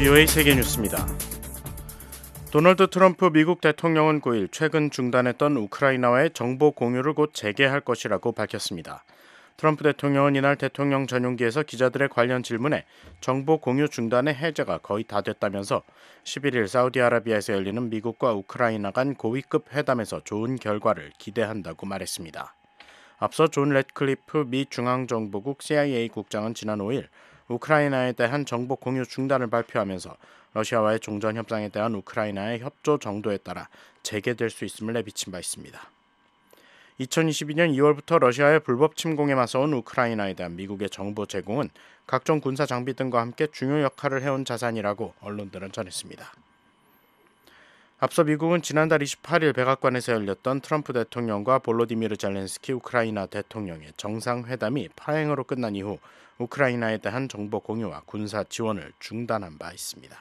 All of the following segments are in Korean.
VOA 세계뉴스입니다. 도널드 트럼프 미국 대통령은 9일 최근 중단했던 우크라이나와의 정보 공유를 곧 재개할 것이라고 밝혔습니다. 트럼프 대통령은 이날 대통령 전용기에서 기자들의 관련 질문에 정보 공유 중단의 해제가 거의 다 됐다면서 11일 사우디아라비아에서 열리는 미국과 우크라이나 간 고위급 회담에서 좋은 결과를 기대한다고 말했습니다. 앞서 존 래드클리프 미 중앙정보국 CIA 국장은 지난 5일 우크라이나에 대한 정보 공유 중단을 발표하면서 러시아와의 종전 협상에 대한 우크라이나의 협조 정도에 따라 재개될 수 있음을 내비친 바 있습니다. 2022년 2월부터 러시아의 불법 침공에 맞서온 우크라이나에 대한 미국의 정보 제공은 각종 군사 장비 등과 함께 중요 역할을 해온 자산이라고 언론들은 전했습니다. 앞서 미국은 지난달 28일 백악관에서 열렸던 트럼프 대통령과 볼로디미르 젤렌스키 우크라이나 대통령의 정상회담이 파행으로 끝난 이후 우크라이나에 대한 정보 공유와 군사 지원을 중단한 바 있습니다.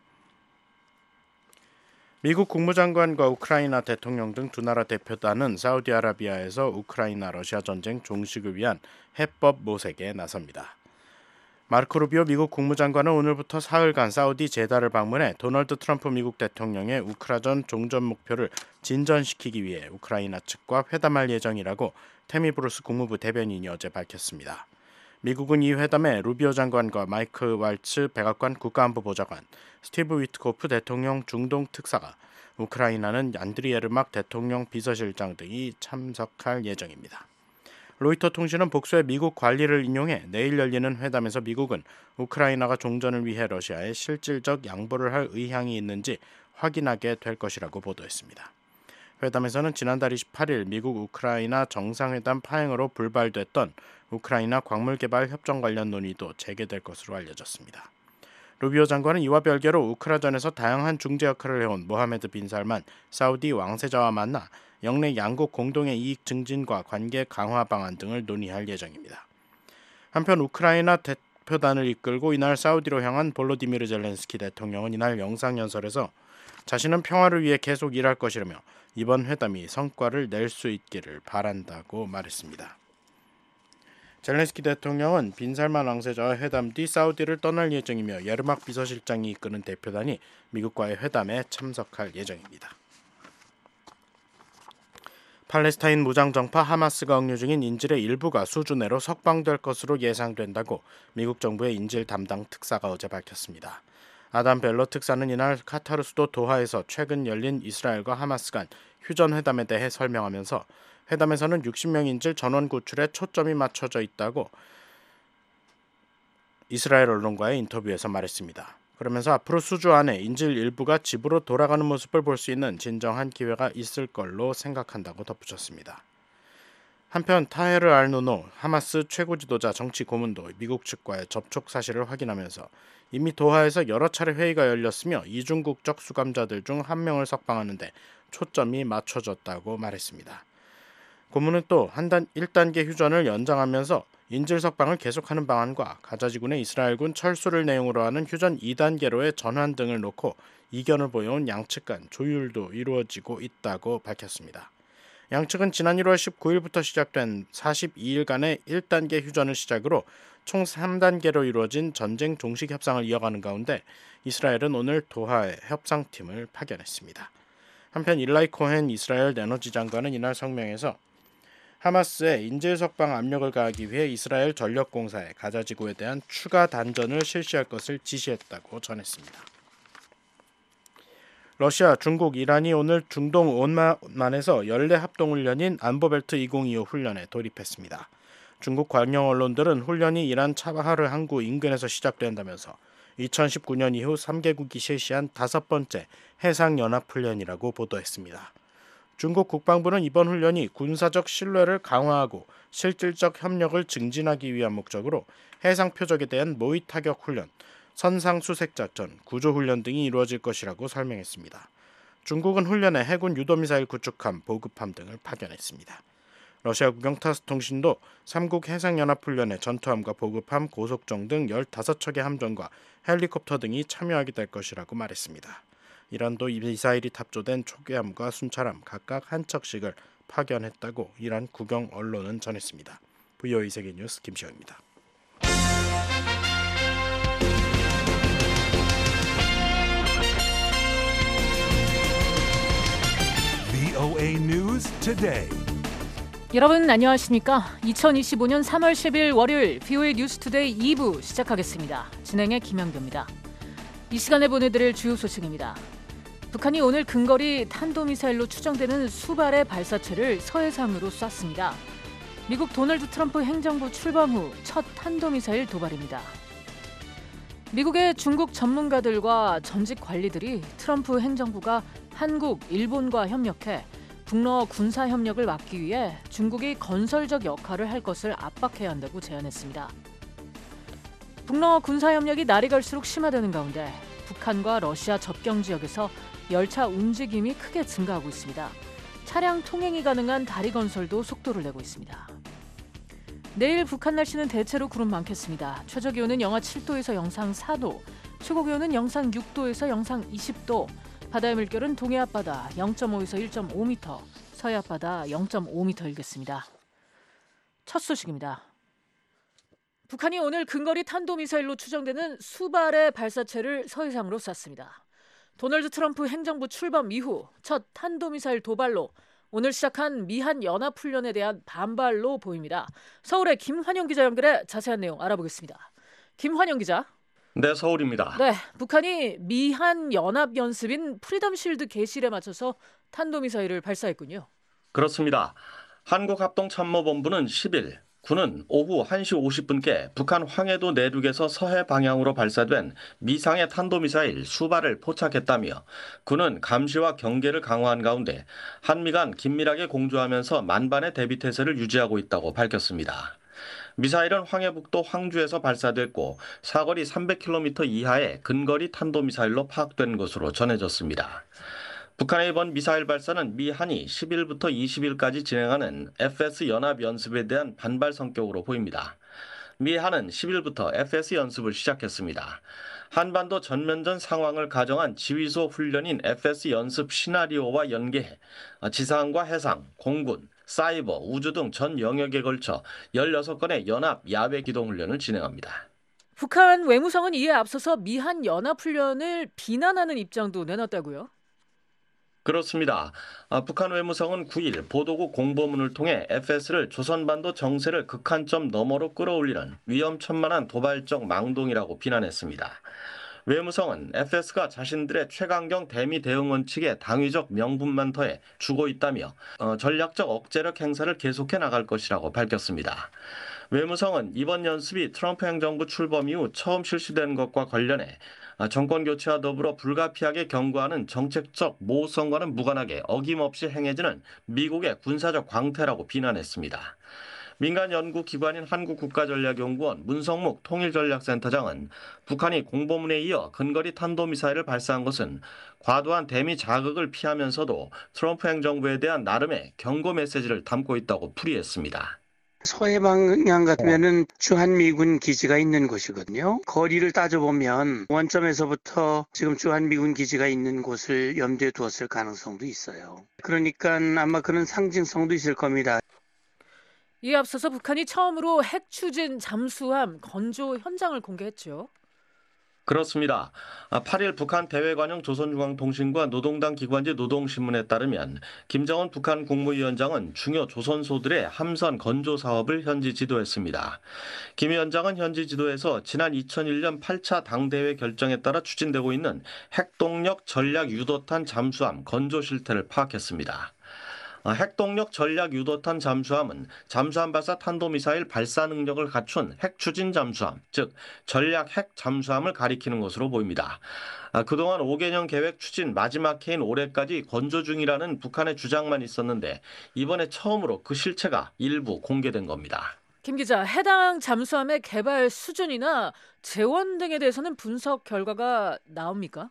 미국 국무장관과 우크라이나 대통령 등 두 나라 대표단은 사우디아라비아에서 우크라이나 러시아 전쟁 종식을 위한 해법 모색에 나섭니다. 마르코 루비오 미국 국무장관은 오늘부터 사흘간 사우디 제다를 방문해 도널드 트럼프 미국 대통령의 우크라전 종전 목표를 진전시키기 위해 우크라이나 측과 회담할 예정이라고 태미 브루스 국무부 대변인이 어제 밝혔습니다. 미국은 이 회담에 루비오 장관과 마이크 왈츠 백악관 국가안보보좌관, 스티브 위트코프 대통령 중동 특사가, 우크라이나는 안드리 예르막 대통령 비서실장 등이 참석할 예정입니다. 로이터 통신은 복수의 미국 관리를 인용해 내일 열리는 회담에서 미국은 우크라이나가 종전을 위해 러시아에 실질적 양보를 할 의향이 있는지 확인하게 될 것이라고 보도했습니다. 회담에서는 지난달 28일 미국 우크라이나 정상회담 파행으로 불발됐던 우크라이나 광물 개발 협정 관련 논의도 재개될 것으로 알려졌습니다. 루비오 장관은 이와 별개로 우크라전에서 다양한 중재 역할을 해온 모하메드 빈 살만 사우디 왕세자와 만나 영내 양국 공동의 이익 증진과 관계 강화 방안 등을 논의할 예정입니다. 한편 우크라이나 대표단을 이끌고 이날 사우디로 향한 볼로디미르 젤렌스키 대통령은 이날 영상연설에서 자신은 평화를 위해 계속 일할 것이라며 이번 회담이 성과를 낼 수 있기를 바란다고 말했습니다. 젤렌스키 대통령은 빈살만 왕세자와 회담 뒤 사우디를 떠날 예정이며 예르막 비서실장이 이끄는 대표단이 미국과의 회담에 참석할 예정입니다. 팔레스타인 무장정파 하마스가 억류 중인 인질의 일부가 수주 내로 석방될 것으로 예상된다고 미국 정부의 인질 담당 특사가 어제 밝혔습니다. 아담 벨러 특사는 이날 카타르 수도 도하에서 최근 열린 이스라엘과 하마스 간 휴전회담에 대해 설명하면서 회담에서는 60명 인질 전원 구출에 초점이 맞춰져 있다고 이스라엘 언론과의 인터뷰에서 말했습니다. 그러면서 앞으로 수주 안에 인질 일부가 집으로 돌아가는 모습을 볼 수 있는 진정한 기회가 있을 걸로 생각한다고 덧붙였습니다. 한편 타헤르 알-누노 하마스 최고 지도자 정치 고문도 미국 측과의 접촉 사실을 확인하면서 이미 도하에서 여러 차례 회의가 열렸으며 이중 국적 수감자들 중 한 명을 석방하는 데 초점이 맞춰졌다고 말했습니다. 고문은 또 1단계 휴전을 연장하면서 인질 석방을 계속하는 방안과 가자지군의 이스라엘군 철수를 내용으로 하는 휴전 2단계로의 전환 등을 놓고 이견을 보여온 양측 간 조율도 이루어지고 있다고 밝혔습니다. 양측은 지난 1월 19일부터 시작된 42일간의 1단계 휴전을 시작으로 총 3단계로 이루어진 전쟁 종식 협상을 이어가는 가운데 이스라엘은 오늘 도하에 협상팀을 파견했습니다. 한편 일라이 코헨 이스라엘 에너지 장관은 이날 성명에서 하마스에 인질 석방 압력을 가하기 위해 이스라엘 전력공사에 가자지구에 대한 추가 단전을 실시할 것을 지시했다고 전했습니다. 러시아, 중국, 이란이 오늘 중동 오만에서 연례 합동훈련인 안보벨트 2025 훈련에 돌입했습니다. 중국 관영 언론들은 훈련이 이란 차바하르 항구 인근에서 시작된다면서 2019년 이후 3개국이 실시한 5번째 해상연합훈련이라고 보도했습니다. 중국 국방부는 이번 훈련이 군사적 신뢰를 강화하고 실질적 협력을 증진하기 위한 목적으로 해상 표적에 대한 모의 타격 훈련, 선상 수색 작전, 구조 훈련 등이 이루어질 것이라고 설명했습니다. 중국은 훈련에 해군 유도미사일 구축함, 보급함 등을 파견했습니다. 러시아 국영타스 통신도 3국 해상연합훈련에 전투함과 보급함, 고속정 등 15척의 함정과 헬리콥터 등이 참여하게 될 것이라고 말했습니다. 이란도 미사일이 탑조된 초계함과 순찰함 각각 한 척씩을 파견했다고 이란 국영 언론은 전했습니다. VOA 세계뉴스 김시영입니다. VOA News Today. 여러분 안녕하십니까? 2025년 3월 10일 월요일 VOA 뉴스 투데이 2부 시작하겠습니다. 진행의 김영규입니다. 이 시간에 보내드릴 주요 소식입니다. 북한이 오늘 근거리 탄도미사일로 추정되는 수발의 발사체를 서해상으로 쐈습니다. 미국 도널드 트럼프 행정부 출범 후 첫 탄도미사일 도발입니다. 미국의 중국 전문가들과 전직 관리들이 트럼프 행정부가 한국, 일본과 협력해 북러 군사 협력을 막기 위해 중국이 건설적 역할을 할 것을 압박해야 한다고 제안했습니다. 북러 군사 협력이 날이 갈수록 심화되는 가운데 북한과 러시아 접경 지역에서 열차 움직임이 크게 증가하고 있습니다. 차량 통행이 가능한 다리 건설도 속도를 내고 있습니다. 내일 북한 날씨는 대체로 구름 많겠습니다. 최저기온은 영하 7도에서 영상 4도, 최고기온은 영상 6도에서 영상 20도, 바다의 물결은 동해 앞바다 0.5에서 1.5m, 서해 앞바다 0.5m 일겠습니다. 첫 소식입니다. 북한이 오늘 근거리 탄도미사일로 추정되는 수발의 발사체를 서해상으로 쐈습니다. 도널드 트럼프 행정부 출범 이후 첫 탄도미사일 도발로 오늘 시작한 미한 연합훈련에 대한 반발로 보입니다. 서울의 김환영 기자 연결해 자세한 내용 알아보겠습니다. 김환영 기자. 네, 서울입니다. 네, 북한이 미한 연합 연습인 프리덤 실드 개시일에 맞춰서 탄도미사일을 발사했군요. 그렇습니다. 한국합동참모본부는 10일 군은 오후 1시 50분께 북한 황해도 내륙에서 서해 방향으로 발사된 미상의 탄도미사일 수발을 포착했다며 군은 감시와 경계를 강화한 가운데 한미 간 긴밀하게 공조하면서 만반의 대비태세를 유지하고 있다고 밝혔습니다. 미사일은 황해북도 황주에서 발사됐고 사거리 300km 이하의 근거리 탄도미사일로 파악된 것으로 전해졌습니다. 북한의 이번 미사일 발사는 미한이 10일부터 20일까지 진행하는 FS 연합 연습에 대한 반발 성격으로 보입니다. 미한은 10일부터 FS 연습을 시작했습니다. 한반도 전면전 상황을 가정한 지휘소 훈련인 FS 연습 시나리오와 연계해 지상과 해상, 공군, 사이버, 우주 등 전 영역에 걸쳐 16건의 연합 야외 기동 훈련을 진행합니다. 북한 외무성은 이에 앞서서 미한 연합훈련을 비난하는 입장도 내놨다고요? 그렇습니다. 북한 외무성은 9일 보도국 공보문을 통해 FS를 조선반도 정세를 극한점 너머로 끌어올리는 위험천만한 도발적 망동이라고 비난했습니다. 외무성은 FS가 자신들의 최강경 대미 대응 원칙에 당위적 명분만 더해 주고 있다며 전략적 억제력 행사를 계속해 나갈 것이라고 밝혔습니다. 외무성은 이번 연습이 트럼프 행정부 출범 이후 처음 실시된 것과 관련해 정권 교체와 더불어 불가피하게 경고하는 정책적 모호성과는 무관하게 어김없이 행해지는 미국의 군사적 광태라고 비난했습니다. 민간 연구기관인 한국국가전략연구원 문성묵 통일전략센터장은 북한이 공보문에 이어 근거리 탄도미사일을 발사한 것은 과도한 대미 자극을 피하면서도 트럼프 행정부에 대한 나름의 경고 메시지를 담고 있다고 풀이했습니다. 서해 방향 같으면은 주한미군 기지가 있는 곳이거든요. 거리를 따져보면 원점에서부터 지금 주한미군 기지가 있는 곳을 염두에 두었을 가능성도 있어요. 그러니까 아마 그런 상징성도 있을 겁니다. 이에 앞서서 북한이 처음으로 핵 추진 잠수함 건조 현장을 공개했죠. 그렇습니다. 8일 북한 대외관영 조선중앙통신과 노동당 기관지 노동신문에 따르면 김정은 북한 국무위원장은 중요 조선소들의 함선 건조 사업을 현지 지도했습니다. 김 위원장은 현지 지도에서 지난 2001년 8차 당대회 결정에 따라 추진되고 있는 핵동력 전략 유도탄 잠수함 건조 실태를 파악했습니다. 핵동력 전략 유도탄 잠수함은 잠수함 발사 탄도미사일 발사 능력을 갖춘 핵추진 잠수함, 즉 전략 핵 잠수함을 가리키는 것으로 보입니다. 그동안 5개년 계획 추진 마지막 해인 올해까지 건조 중이라는 북한의 주장만 있었는데 이번에 처음으로 그 실체가 일부 공개된 겁니다. 김 기자, 해당 잠수함의 개발 수준이나 재원 등에 대해서는 분석 결과가 나옵니까?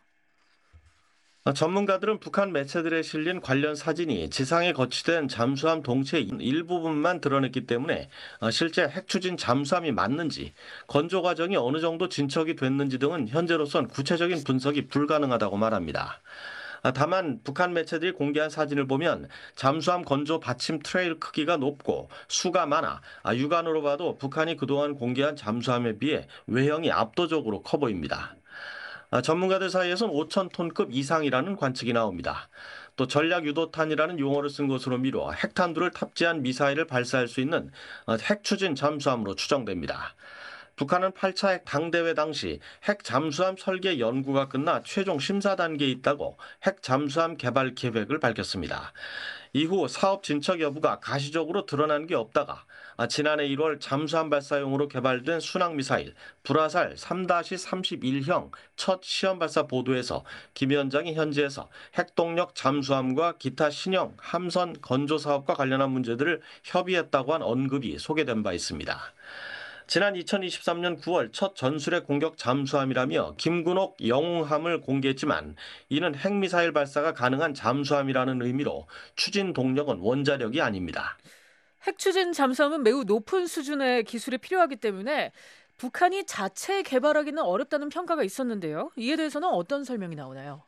전문가들은 북한 매체들에 실린 관련 사진이 지상에 거치된 잠수함 동체 일부분만 드러냈기 때문에 실제 핵추진 잠수함이 맞는지, 건조 과정이 어느 정도 진척이 됐는지 등은 현재로선 구체적인 분석이 불가능하다고 말합니다. 다만 북한 매체들이 공개한 사진을 보면 잠수함 건조 받침 트레일 크기가 높고 수가 많아 육안으로 봐도 북한이 그동안 공개한 잠수함에 비해 외형이 압도적으로 커 보입니다. 전문가들 사이에선 5,000톤급 이상이라는 관측이 나옵니다. 또 전략유도탄이라는 용어를 쓴 것으로 미뤄 핵탄두를 탑재한 미사일을 발사할 수 있는 핵추진 잠수함으로 추정됩니다. 북한은 8차 핵 당대회 당시 핵 잠수함 설계 연구가 끝나 최종 심사 단계에 있다고 핵 잠수함 개발 계획을 밝혔습니다. 이후 사업 진척 여부가 가시적으로 드러난 게 없다가 지난해 1월 잠수함 발사용으로 개발된 순항미사일 불화살 3-31형 첫 시험 발사 보도에서 김 위원장이 현지에서 핵동력 잠수함과 기타 신형 함선 건조 사업과 관련한 문제들을 협의했다고 한 언급이 소개된 바 있습니다. 지난 2023년 9월 첫 전술핵 공격 잠수함이라며 김군옥 영웅함을 공개했지만 이는 핵미사일 발사가 가능한 잠수함이라는 의미로 추진 동력은 원자력이 아닙니다. 핵추진 잠수함은 매우 높은 수준의 기술이 필요하기 때문에 북한이 자체 개발하기는 어렵다는 평가가 있었는데요. 이에 대해서는 어떤 설명이 나오나요?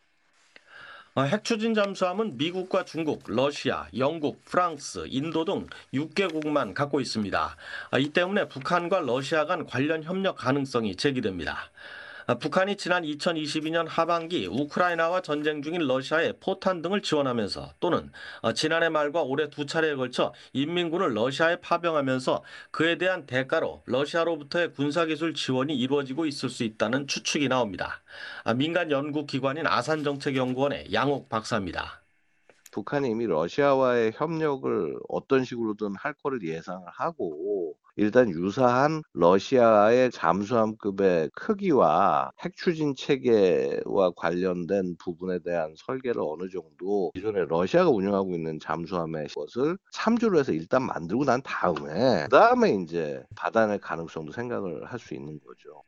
핵추진 잠수함은 미국과 중국, 러시아, 영국, 프랑스, 인도 등 6개국만 갖고 있습니다. 이 때문에 북한과 러시아 간 관련 협력 가능성이 제기됩니다. 북한이 지난 2022년 하반기 우크라이나와 전쟁 중인 러시아에 포탄 등을 지원하면서 또는 지난해 말과 올해 두 차례에 걸쳐 인민군을 러시아에 파병하면서 그에 대한 대가로 러시아로부터의 군사기술 지원이 이루어지고 있을 수 있다는 추측이 나옵니다. 민간 연구기관인 아산정책연구원의 양옥 박사입니다. 북한이 이미 러시아와의 협력을 어떤 식으로든 할 거를 예상을 하고 일단 유사한 러시아의 잠수함급의 크기와 핵추진 체계와 관련된 부분에 대한 설계를 어느 정도 기존에 러시아가 운영하고 있는 잠수함의 것을 참조를 해서 일단 만들고 난 다음에 이제 받아낼 가능성도 생각을 할 수 있는 거죠.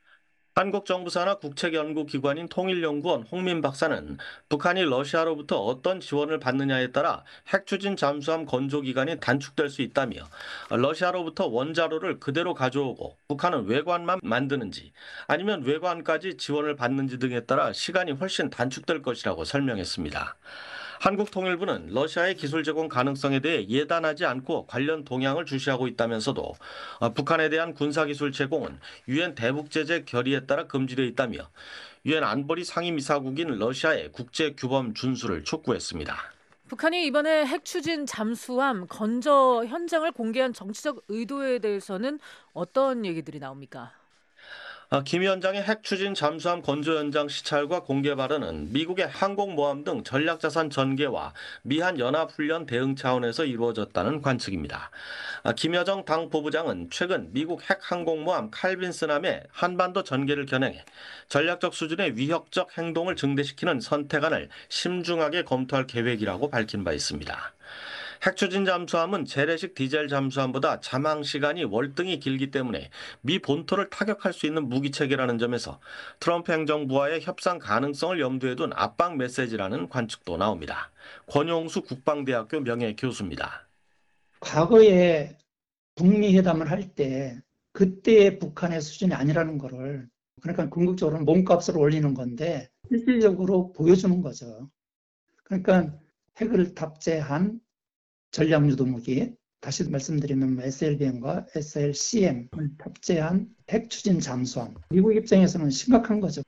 한국 정부 산하 국책연구기관인 통일연구원 홍민 박사는 북한이 러시아로부터 어떤 지원을 받느냐에 따라 핵추진 잠수함 건조 기간이 단축될 수 있다며 러시아로부터 원자로를 그대로 가져오고 북한은 외관만 만드는지 아니면 외관까지 지원을 받는지 등에 따라 시간이 훨씬 단축될 것이라고 설명했습니다. 한국통일부는 러시아의 기술 제공 가능성에 대해 예단하지 않고 관련 동향을 주시하고 있다면서도 북한에 대한 군사기술 제공은 유엔 대북제재 결의에 따라 금지되어 있다며 유엔 안보리 상임이사국인 러시아의 국제규범 준수를 촉구했습니다. 북한이 이번에 핵추진 잠수함 건조 현장을 공개한 정치적 의도에 대해서는 어떤 얘기들이 나옵니까? 김 위원장의 핵추진 잠수함 건조 현장 시찰과 공개 발언은 미국의 항공모함 등 전략자산 전개와 미한 연합훈련 대응 차원에서 이루어졌다는 관측입니다. 김여정 당 부부장은 최근 미국 핵항공모함 칼빈슨함의 한반도 전개를 겨냥해 전략적 수준의 위협적 행동을 증대시키는 선택안을 심중하게 검토할 계획이라고 밝힌 바 있습니다. 핵추진 잠수함은 재래식 디젤 잠수함보다 잠항 시간이 월등히 길기 때문에 미 본토를 타격할 수 있는 무기체계라는 점에서 트럼프 행정부와의 협상 가능성을 염두에 둔 압박 메시지라는 관측도 나옵니다. 권용수 국방대학교 명예교수입니다. 과거에 북미 회담을 할 때 그때의 북한의 수준이 아니라는 거를 그러니까 궁극적으로는 몸값을 올리는 건데 실질적으로 보여주는 거죠. 그러니까 핵을 탑재한 전략유도무기, 다시 말씀드리면 SLBM과 SLCM을 탑재한 핵추진 잠수함. 미국 입장에서는 심각한 거죠.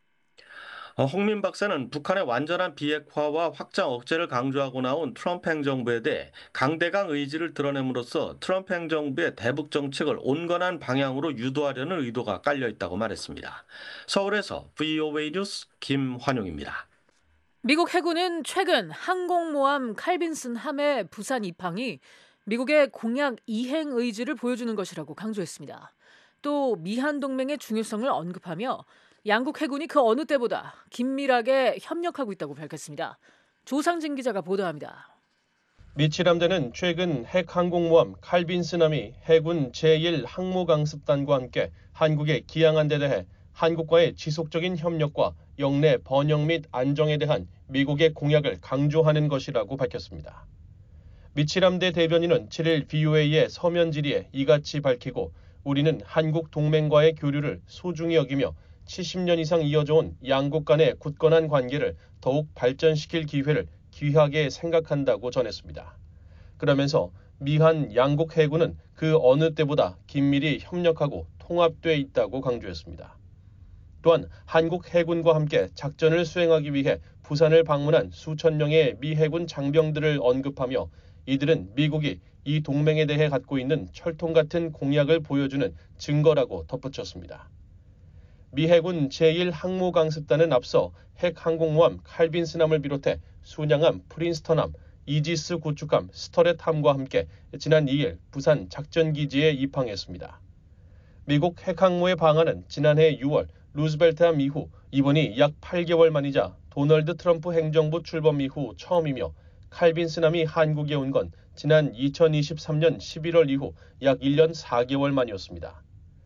홍민 박사는 북한의 완전한 비핵화와 확장 억제를 강조하고 나온 트럼프 행정부에 대해 강대강 의지를 드러냄으로써 트럼프 행정부의 대북 정책을 온건한 방향으로 유도하려는 의도가 깔려 있다고 말했습니다. 서울에서 VOA 뉴스 김환용입니다. 미국 해군은 최근 항공모함 칼빈슨 함의 부산 입항이 미국의 공약 이행 의지를 보여주는 것이라고 강조했습니다. 또 미한 동맹의 중요성을 언급하며 양국 해군이 그 어느 때보다 긴밀하게 협력하고 있다고 밝혔습니다. 조상진 기자가 보도합니다. 미 칠함대는 최근 핵항공모함 칼빈슨함이 해군 제1항모강습단과 함께 한국에 기항한 데 대해 한국과의 지속적인 협력과 영내 번영 및 안정에 대한 미국의 공약을 강조하는 것이라고 밝혔습니다. 미 칠함대 대변인은 7일 VOA의 서면 질의에 이같이 밝히고 우리는 한국 동맹과의 교류를 소중히 여기며 70년 이상 이어져 온 양국 간의 굳건한 관계를 더욱 발전시킬 기회를 귀하게 생각한다고 전했습니다. 그러면서 미한 양국 해군은 그 어느 때보다 긴밀히 협력하고 통합돼 있다고 강조했습니다. 또한 한국 해군과 함께 작전을 수행하기 위해 부산을 방문한 수천 명의 미 해군 장병들을 언급하며 이들은 미국이 이 동맹에 대해 갖고 있는 철통 같은 공약을 보여주는 증거라고 덧붙였습니다. 미 해군 제1항모강습단은 앞서 핵항공모함 칼빈스함을 비롯해 순양함 프린스턴함, 이지스 구축함 스터렛함과 함께 지난 2일 부산 작전기지에 입항했습니다. 미국 핵항모의 방한은 지난해 6월 루즈벨트함 이후 이번이 약 8개월 만이자 도널드 트럼프 행정부 출범 이후 처음이며 칼빈스함이 한국에 온 건 지난 2023년 11월 이후 약 1년 4개월 만이었습니다.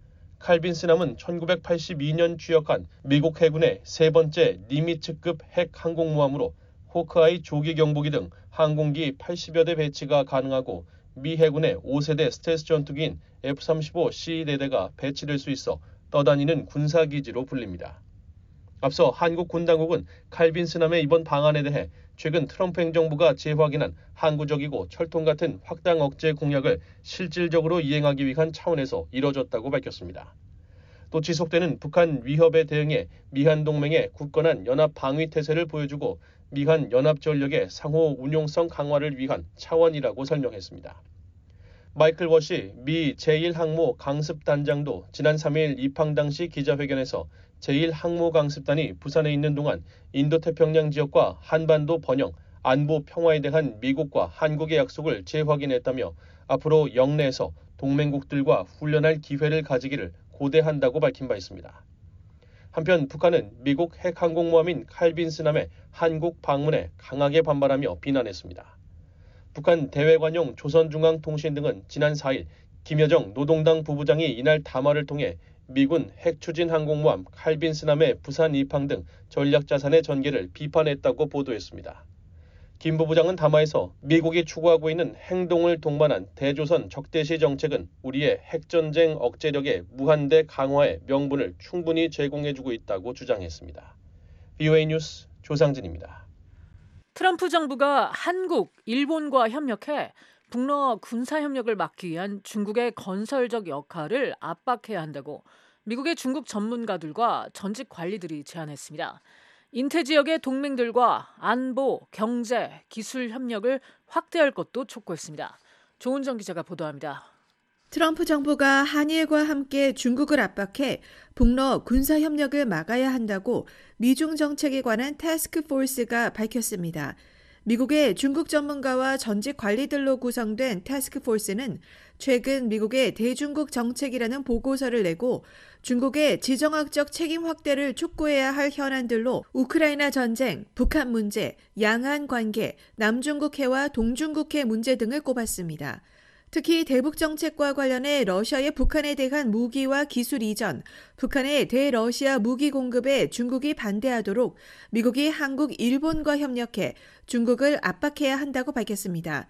칼빈스함은 1982년 취역한 미국 해군의 세 번째 니미츠급 핵항공모함으로 호크아이 조기 경보기 등 항공기 80여 대 배치가 가능하고 미 해군의 5세대 스텔스 전투기인 F-35C 대대가 배치될 수 있어 떠다니는 군사기지로 불립니다. 앞서 한국 군 당국은 칼빈스함의 이번 방안에 대해 최근 트럼프 행정부가 재확인한 항구적이고 철통 같은 확장 억제 공약을 실질적으로 이행하기 위한 차원에서 이뤄졌다고 밝혔습니다. 또 지속되는 북한 위협에 대응해 미한 동맹의 굳건한 연합 방위 태세를 보여주고 미한 연합 전력의 상호 운용성 강화를 위한 차원이라고 설명했습니다. 마이클 워시 미 제1항모 강습단장도 지난 3일 입항 당시 기자회견에서 제1항모강습단이 부산에 있는 동안 인도태평양 지역과 한반도 번영, 안보 평화에 대한 미국과 한국의 약속을 재확인했다며 앞으로 영내에서 동맹국들과 훈련할 기회를 가지기를 고대한다고 밝힌 바 있습니다. 한편 북한은 미국 핵항공모함인 칼빈스함의 한국 방문에 강하게 반발하며 비난했습니다. 북한 대외관용 조선중앙통신 등은 지난 4일 김여정 노동당 부부장이 이날 담화를 통해 미군 핵추진 항공모함 칼빈스함의 부산 입항 등 전략자산의 전개를 비판했다고 보도했습니다. 김 부부장은 담화에서 미국이 추구하고 있는 행동을 동반한 대조선 적대시 정책은 우리의 핵전쟁 억제력의 무한대 강화의 명분을 충분히 제공해주고 있다고 주장했습니다. VOA 뉴스 조상진입니다. 트럼프 정부가 한국, 일본과 협력해 북러 군사협력을 막기 위한 중국의 건설적 역할을 압박해야 한다고 미국의 중국 전문가들과 전직 관리들이 제안했습니다. 인태 지역의 동맹들과 안보, 경제, 기술 협력을 확대할 것도 촉구했습니다. 조은정 기자가 보도합니다. 트럼프 정부가 한일과 함께 중국을 압박해 북러 군사협력을 막아야 한다고 미중 정책에 관한 태스크포스가 밝혔습니다. 미국의 중국 전문가와 전직 관리들로 구성된 태스크포스는 최근 미국의 대중국 정책이라는 보고서를 내고 중국의 지정학적 책임 확대를 촉구해야 할 현안들로 우크라이나 전쟁, 북한 문제, 양안 관계, 남중국해와 동중국해 문제 등을 꼽았습니다. 특히 대북 정책과 관련해 러시아의 북한에 대한 무기와 기술 이전, 북한의 대러시아 무기 공급에 중국이 반대하도록 미국이 한국, 일본과 협력해 중국을 압박해야 한다고 밝혔습니다.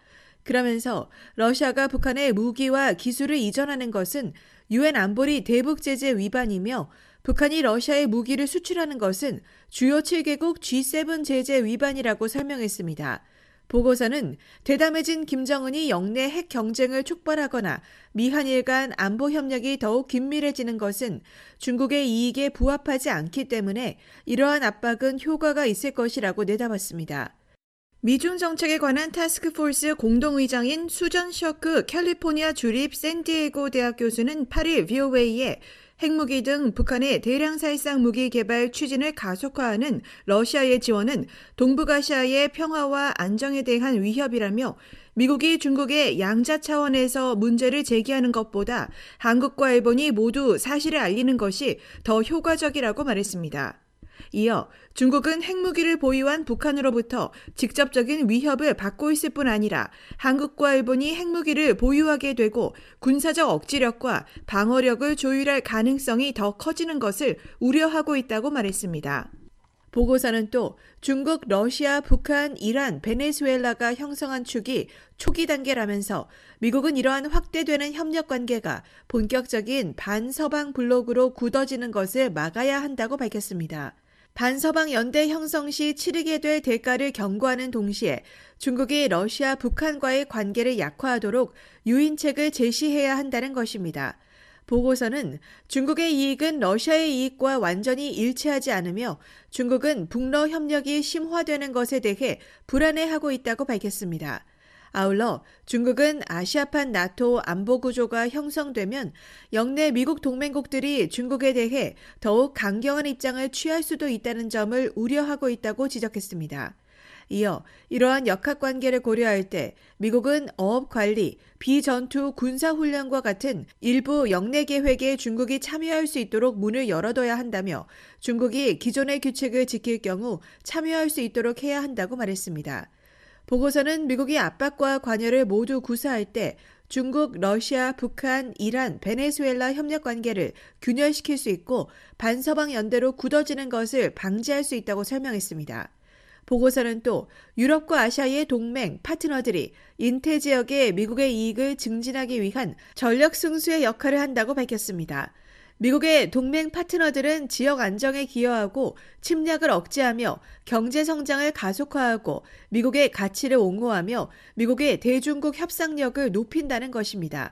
그러면서 러시아가 북한에 무기와 기술을 이전하는 것은 유엔 안보리 대북 제재 위반이며 북한이 러시아에 무기를 수출하는 것은 주요 7개국 G7 제재 위반이라고 설명했습니다. 보고서는 대담해진 김정은이 영내 핵 경쟁을 촉발하거나 미한일 간 안보 협력이 더욱 긴밀해지는 것은 중국의 이익에 부합하지 않기 때문에 이러한 압박은 효과가 있을 것이라고 내다봤습니다. 미중 정책에 관한 타스크포스 공동의장인 수전 셔크 캘리포니아 주립 샌디에고 대학 교수는 8일 VOA에 핵무기 등 북한의 대량 살상 무기 개발 추진을 가속화하는 러시아의 지원은 동북아시아의 평화와 안정에 대한 위협이라며 미국이 중국에 양자 차원에서 문제를 제기하는 것보다 한국과 일본이 모두 사실을 알리는 것이 더 효과적이라고 말했습니다. 이어 중국은 핵무기를 보유한 북한으로부터 직접적인 위협을 받고 있을 뿐 아니라 한국과 일본이 핵무기를 보유하게 되고 군사적 억지력과 방어력을 조율할 가능성이 더 커지는 것을 우려하고 있다고 말했습니다. 보고서는 또 중국, 러시아, 북한, 이란, 베네수엘라가 형성한 축이 초기 단계라면서 미국은 이러한 확대되는 협력 관계가 본격적인 반서방 블록으로 굳어지는 것을 막아야 한다고 밝혔습니다. 반서방 연대 형성 시 치르게 될 대가를 경고하는 동시에 중국이 러시아, 북한과의 관계를 약화하도록 유인책을 제시해야 한다는 것입니다. 보고서는 중국의 이익은 러시아의 이익과 완전히 일치하지 않으며 중국은 북러 협력이 심화되는 것에 대해 불안해하고 있다고 밝혔습니다. 아울러 중국은 아시아판 나토 안보 구조가 형성되면 영내 미국 동맹국들이 중국에 대해 더욱 강경한 입장을 취할 수도 있다는 점을 우려하고 있다고 지적했습니다. 이어 이러한 역학관계를 고려할 때 미국은 어업관리, 비전투 군사훈련과 같은 일부 영내 계획에 중국이 참여할 수 있도록 문을 열어둬야 한다며 중국이 기존의 규칙을 지킬 경우 참여할 수 있도록 해야 한다고 말했습니다. 보고서는 미국이 압박과 관여를 모두 구사할 때 중국, 러시아, 북한, 이란, 베네수엘라 협력 관계를 균열시킬 수 있고 반서방 연대로 굳어지는 것을 방지할 수 있다고 설명했습니다. 보고서는 또 유럽과 아시아의 동맹, 파트너들이 인태 지역의 미국의 이익을 증진하기 위한 전력 승수의 역할을 한다고 밝혔습니다. 미국의 동맹 파트너들은 지역 안정에 기여하고 침략을 억제하며 경제 성장을 가속화하고 미국의 가치를 옹호하며 미국의 대중국 협상력을 높인다는 것입니다.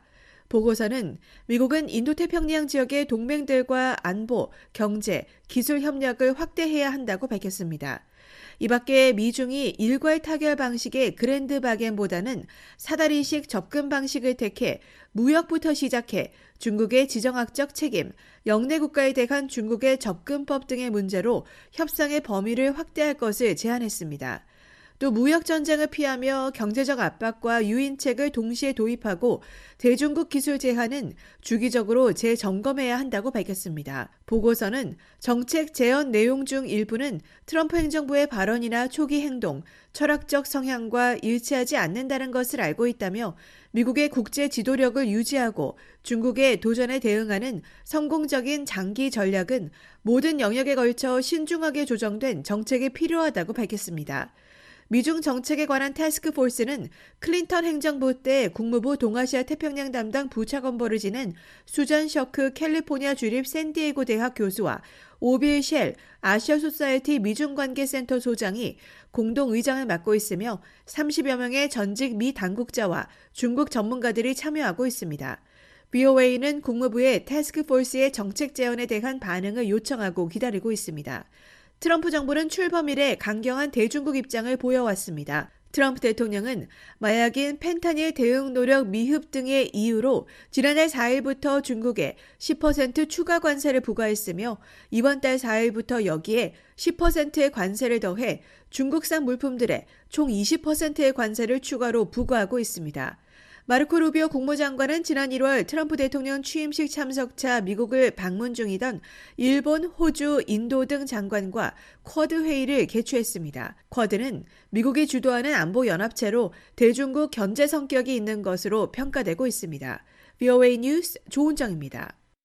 보고서는 미국은 인도태평양 지역의 동맹들과 안보, 경제, 기술 협력을 확대해야 한다고 밝혔습니다. 이 밖에 미중이 일괄 타결 방식의 그랜드 바겐보다는 사다리식 접근 방식을 택해 무역부터 시작해 중국의 지정학적 책임, 영내 국가에 대한 중국의 접근법 등의 문제로 협상의 범위를 확대할 것을 제안했습니다. 또 무역 전쟁을 피하며 경제적 압박과 유인책을 동시에 도입하고 대중국 기술 제한은 주기적으로 재점검해야 한다고 밝혔습니다. 보고서는 정책 제언 내용 중 일부는 트럼프 행정부의 발언이나 초기 행동, 철학적 성향과 일치하지 않는다는 것을 알고 있다며 미국의 국제 지도력을 유지하고 중국의 도전에 대응하는 성공적인 장기 전략은 모든 영역에 걸쳐 신중하게 조정된 정책이 필요하다고 밝혔습니다. 미중 정책에 관한 태스크포스는 클린턴 행정부 때 국무부 동아시아 태평양 담당 부차관보를 지낸 수잔 셔크 캘리포니아 주립 샌디에고 대학 교수와 오빌 쉘 아시아 소사이티 미중관계센터 소장이 공동 의장을 맡고 있으며 30여 명의 전직 미 당국자와 중국 전문가들이 참여하고 있습니다. BOA는 국무부의 태스크포스의 정책 제언에 대한 반응을 요청하고 기다리고 있습니다. 트럼프 정부는 출범 이래 강경한 대중국 입장을 보여왔습니다. 트럼프 대통령은 마약인 펜타닐 대응 노력 미흡 등의 이유로 지난달 4일부터 중국에 10% 추가 관세를 부과했으며 이번 달 4일부터 여기에 10%의 관세를 더해 중국산 물품들에 총 20%의 관세를 추가로 부과하고 있습니다. 마르코 루비오 국무장관은 지난 1월 트럼프 대통령 취임식 참석차 미국을 방문 중이던 일본, 호주, 인도 등 장관과 쿼드 회의를 개최했습니다. 쿼드는 미국이 주도하는 안보연합체로 대중국 견제 성격이 있는 것으로 평가되고 있습니다. VOA 뉴스 조은정입니다.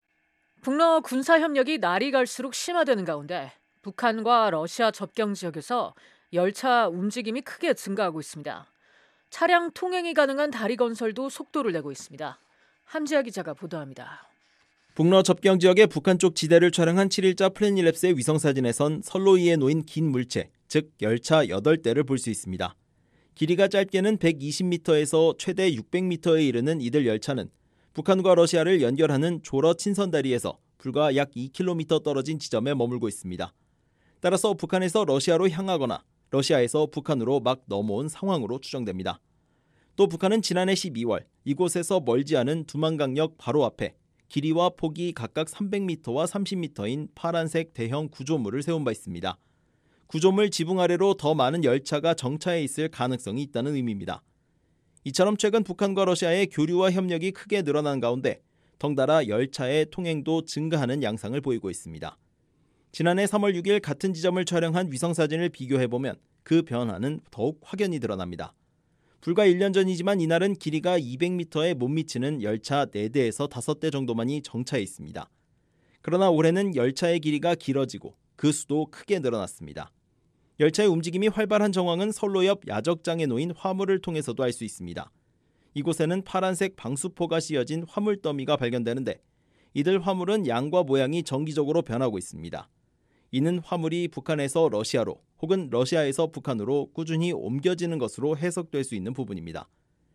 북러 군사협력이 날이 갈수록 심화되는 가운데 북한과 러시아 접경 지역에서 열차 움직임이 크게 증가하고 있습니다. 차량 통행이 가능한 다리 건설도 속도를 내고 있습니다. 함지아 기자가 보도합니다. 북러 접경 지역의 북한 쪽 지대를 촬영한 7일자 플래닛랩스의 위성사진에선 선로 위에 놓인 긴 물체, 즉 열차 8대를 볼 수 있습니다. 길이가 짧게는 120m에서 최대 600m에 이르는 이들 열차는 북한과 러시아를 연결하는 조러 친선다리에서 불과 약 2km 떨어진 지점에 머물고 있습니다. 따라서 북한에서 러시아로 향하거나 러시아에서 북한으로 막 넘어온 상황으로 추정됩니다. 또 북한은 지난해 12월 이곳에서 멀지 않은 두만강역 바로 앞에 길이와 폭이 각각 300m와 30m인 파란색 대형 구조물을 세운 바 있습니다. 구조물 지붕 아래로 더 많은 열차가 정차해 있을 가능성이 있다는 의미입니다. 이처럼 최근 북한과 러시아의 교류와 협력이 크게 늘어난 가운데 덩달아 열차의 통행도 증가하는 양상을 보이고 있습니다. 지난해 3월 6일 같은 지점을 촬영한 위성사진을 비교해보면 그 변화는 더욱 확연히 드러납니다. 불과 1년 전이지만 이날은 길이가 200m에 못 미치는 열차 4대에서 5대 정도만이 정차해 있습니다. 그러나 올해는 열차의 길이가 길어지고 그 수도 크게 늘어났습니다. 열차의 움직임이 활발한 정황은 선로 옆 야적장에 놓인 화물을 통해서도 알 수 있습니다. 이곳에는 파란색 방수포가 씌어진 화물 더미가 발견되는데 이들 화물은 양과 모양이 정기적으로 변하고 있습니다. 이는 화물이 북한에서 러시아로 혹은 러시아에서 북한으로 꾸준히 옮겨지는 것으로 해석될 수 있는 부분입니다.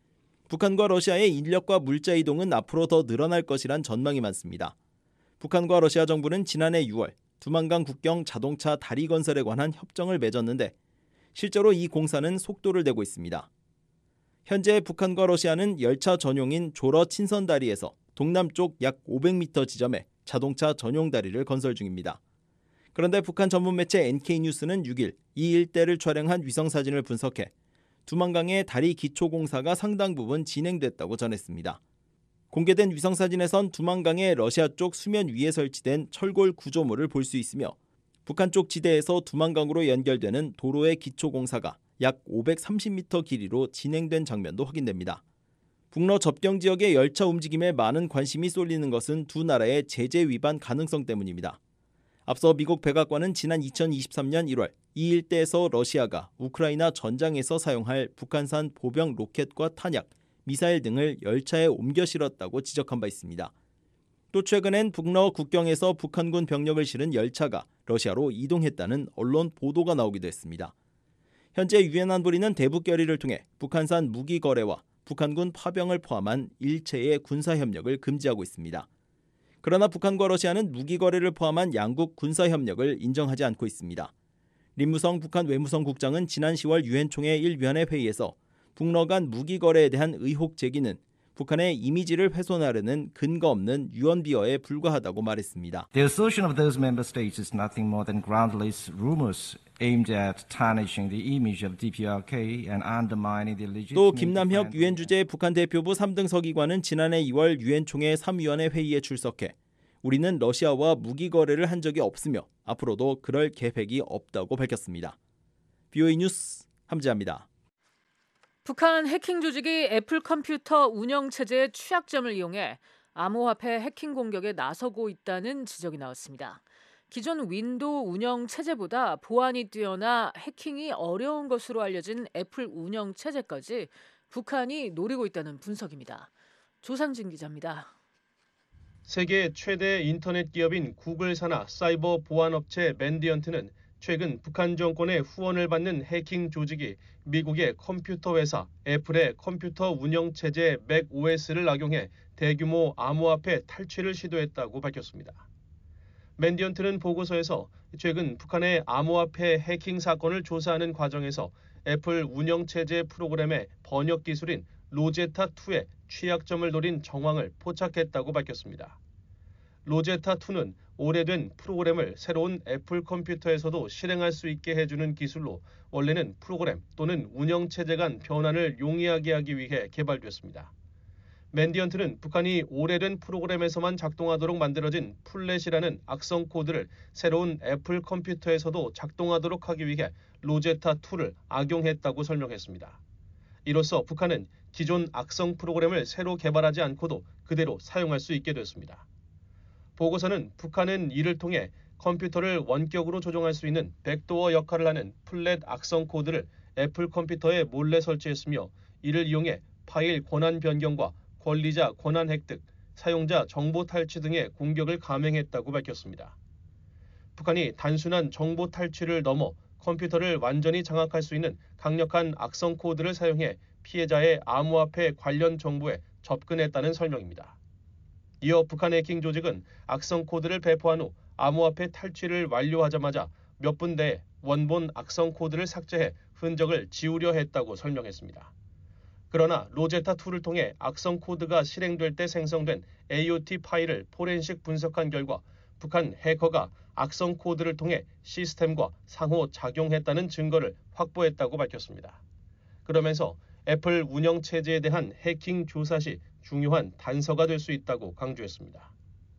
북한과 러시아의 인력과 물자 이동은 앞으로 더 늘어날 것이란 전망이 많습니다. 북한과 러시아 정부는 지난해 6월 두만강 국경 자동차 다리 건설에 관한 협정을 맺었는데 실제로 이 공사는 속도를 내고 있습니다. 현재 북한과 러시아는 열차 전용인 조러 친선다리에서 동남쪽 약 500m 지점에 자동차 전용 다리를 건설 중입니다. 그런데 북한 전문 매체 NK뉴스는 6일 이 일대를 촬영한 위성사진을 분석해 두만강의 다리 기초 공사가 상당 부분 진행됐다고 전했습니다. 공개된 위성사진에선 두만강의 러시아 쪽 수면 위에 설치된 철골 구조물을 볼 수 있으며 북한 쪽 지대에서 두만강으로 연결되는 도로의 기초 공사가 약 530m 길이로 진행된 장면도 확인됩니다. 북러 접경 지역의 열차 움직임에 많은 관심이 쏠리는 것은 두 나라의 제재 위반 가능성 때문입니다. 앞서 미국 백악관은 지난 2023년 1월 이 일대에서 러시아가 우크라이나 전장에서 사용할 북한산 보병 로켓과 탄약, 미사일 등을 열차에 옮겨 실었다고 지적한 바 있습니다. 또 최근엔 북러 국경에서 북한군 병력을 실은 열차가 러시아로 이동했다는 언론 보도가 나오기도 했습니다. 현재 유엔 안보리는 대북 결의를 통해 북한산 무기 거래와 북한군 파병을 포함한 일체의 군사 협력을 금지하고 있습니다. 그러나 북한과 러시아는 무기 거래를 포함한 양국 군사 협력을 인정하지 않고 있습니다. 림무성 북한 외무성 국장은 지난 10월 유엔 총회 1위원회 회의에서 북러 간 무기 거래에 대한 의혹 제기는 북한의 이미지를 훼손하려는 근거 없는 유언비어에 불과하다고 말했습니다. The assertion of those member states is nothing more than groundless rumors aimed at tarnishing the image of DPRK and undermining the legitimate. 또 김남혁 유엔 주재 북한 대표부 3등 서기관은 지난해 2월 유엔 총회 3위원회 회의에 출석해 우리는 러시아와 무기 거래를 한 적이 없으며 앞으로도 그럴 계획이 없다고 밝혔습니다. BOE 뉴스 함지아입니다. 북한 해킹 조직이 애플 컴퓨터 운영 체제의 취약점을 이용해 암호화폐 해킹 공격에 나서고 있다는 지적이 나왔습니다. 기존 윈도우 운영 체제보다 보안이 뛰어나 해킹이 어려운 것으로 알려진 애플 운영 체제까지 북한이 노리고 있다는 분석입니다. 조상진 기자입니다. 세계 최대 인터넷 기업인 구글 산하 사이버 보안업체 맨디언트는 최근 북한 정권의 후원을 받는 해킹 조직이 미국의 컴퓨터 회사 애플의 컴퓨터 운영 체제 맥OS를 악용해 대규모 암호화폐 탈취를 시도했다고 밝혔습니다. 맨디언트는 보고서에서 최근 북한의 암호화폐 해킹 사건을 조사하는 과정에서 애플 운영 체제 프로그램의 번역 기술인 로제타2의 취약점을 노린 정황을 포착했다고 밝혔습니다. 로제타2는 오래된 프로그램을 새로운 애플 컴퓨터에서도 실행할 수 있게 해주는 기술로 원래는 프로그램 또는 운영체제 간 변환을 용이하게 하기 위해 개발됐습니다. 맨디언트는 북한이 오래된 프로그램에서만 작동하도록 만들어진 플랫이라는 악성 코드를 새로운 애플 컴퓨터에서도 작동하도록 하기 위해 로제타2를 악용했다고 설명했습니다. 이로써 북한은 기존 악성 프로그램을 새로 개발하지 않고도 그대로 사용할 수 있게 됐습니다. 보고서는 북한은 이를 통해 컴퓨터를 원격으로 조종할 수 있는 백도어 역할을 하는 플랫 악성 코드를 애플 컴퓨터에 몰래 설치했으며 이를 이용해 파일 권한 변경과 권리자 권한 획득, 사용자 정보 탈취 등의 공격을 감행했다고 밝혔습니다. 북한이 단순한 정보 탈취를 넘어 컴퓨터를 완전히 장악할 수 있는 강력한 악성 코드를 사용해 피해자의 암호화폐 관련 정보에 접근했다는 설명입니다. 이어 북한 해킹 조직은 악성 코드를 배포한 후 암호화폐 탈취를 완료하자마자 몇 분 내에 원본 악성 코드를 삭제해 흔적을 지우려 했다고 설명했습니다. 그러나 로제타2를 통해 악성 코드가 실행될 때 생성된 AOT 파일을 포렌식 분석한 결과 북한 해커가 악성 코드를 통해 시스템과 상호 작용했다는 증거를 확보했다고 밝혔습니다. 그러면서 애플 운영 체제에 대한 해킹 조사 시 중요한 단서가 될 수 있다고 강조했습니다.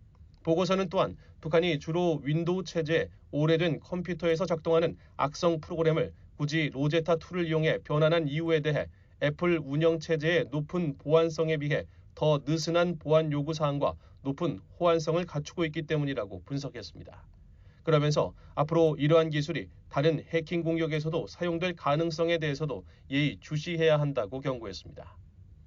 보고서는 또한 북한이 주로 윈도우 체제의 오래된 컴퓨터에서 작동하는 악성 프로그램을 굳이 로제타2를 이용해 변환한 이유에 대해 애플 운영 체제의 높은 보안성에 비해 더 느슨한 보안 요구 사항과 높은 호환성을 갖추고 있기 때문이라고 분석했습니다. 그러면서 앞으로 이러한 기술이 다른 해킹 공격에서도 사용될 가능성에 대해서도 예의주시해야 한다고 경고했습니다.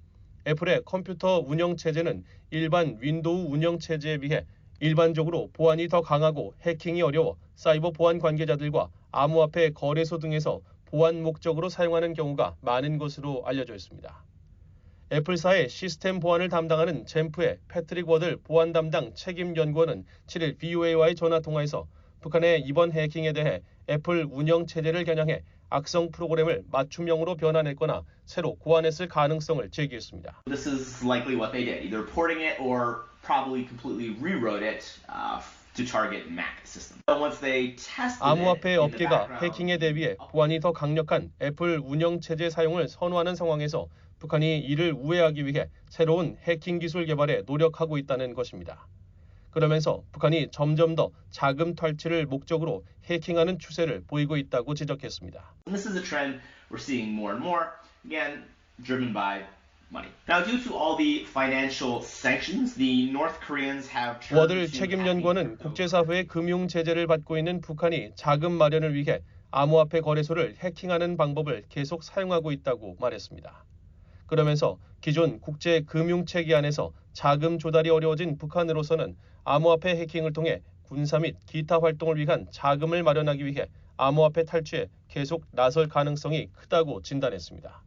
애플의 컴퓨터 운영 체제는 일반 윈도우 운영 체제에 비해 일반적으로 보안이 더 강하고 해킹이 어려워 사이버 보안 관계자들과 암호화폐 거래소 등에서 보안 목적으로 사용하는 경우가 많은 것으로 알려져 있습니다. 애플사의 시스템 보안을 담당하는 젠프의 패트릭 워들 보안 담당 책임 연구원은 7일 VOA와의 전화통화에서 북한의 이번 해킹에 대해 애플 운영 체제를 겨냥해 악성 프로그램을 맞춤형으로 변환했거나 새로 고안했을 가능성을 제기했습니다. This is likely what they did, either porting it or probably completely rewrote it to target Mac system. Once they tested 암호화폐 업계가 해킹에 대비해 보안이 더 강력한 애플 운영 체제 사용을 선호하는 상황에서 북한이 이를 우회하기 위해 새로운 해킹 기술 개발에 노력하고 있다는 것입니다. 그러면서 북한이 점점 더 자금 탈취를 목적으로 해킹하는 추세를 보이고 있다고 지적했습니다. This is a trend we're seeing more and more, again, driven by money. Now, due to all the financial sanctions, the North Koreans have turned 워들 책임 연구원은 국제사회의 금융 제재를 받고 있는 북한이 자금 마련을 위해 암호화폐 거래소를 해킹하는 방법을 계속 사용하고 있다고 말했습니다. 그러면서 기존 국제 금융 체계 안에서 자금 조달이 어려워진 북한으로서는 암호화폐 해킹을 통해 군사 및 기타 활동을 위한 자금을 마련하기 위해 암호화폐 탈취에 계속 나설 가능성이 크다고 진단했습니다.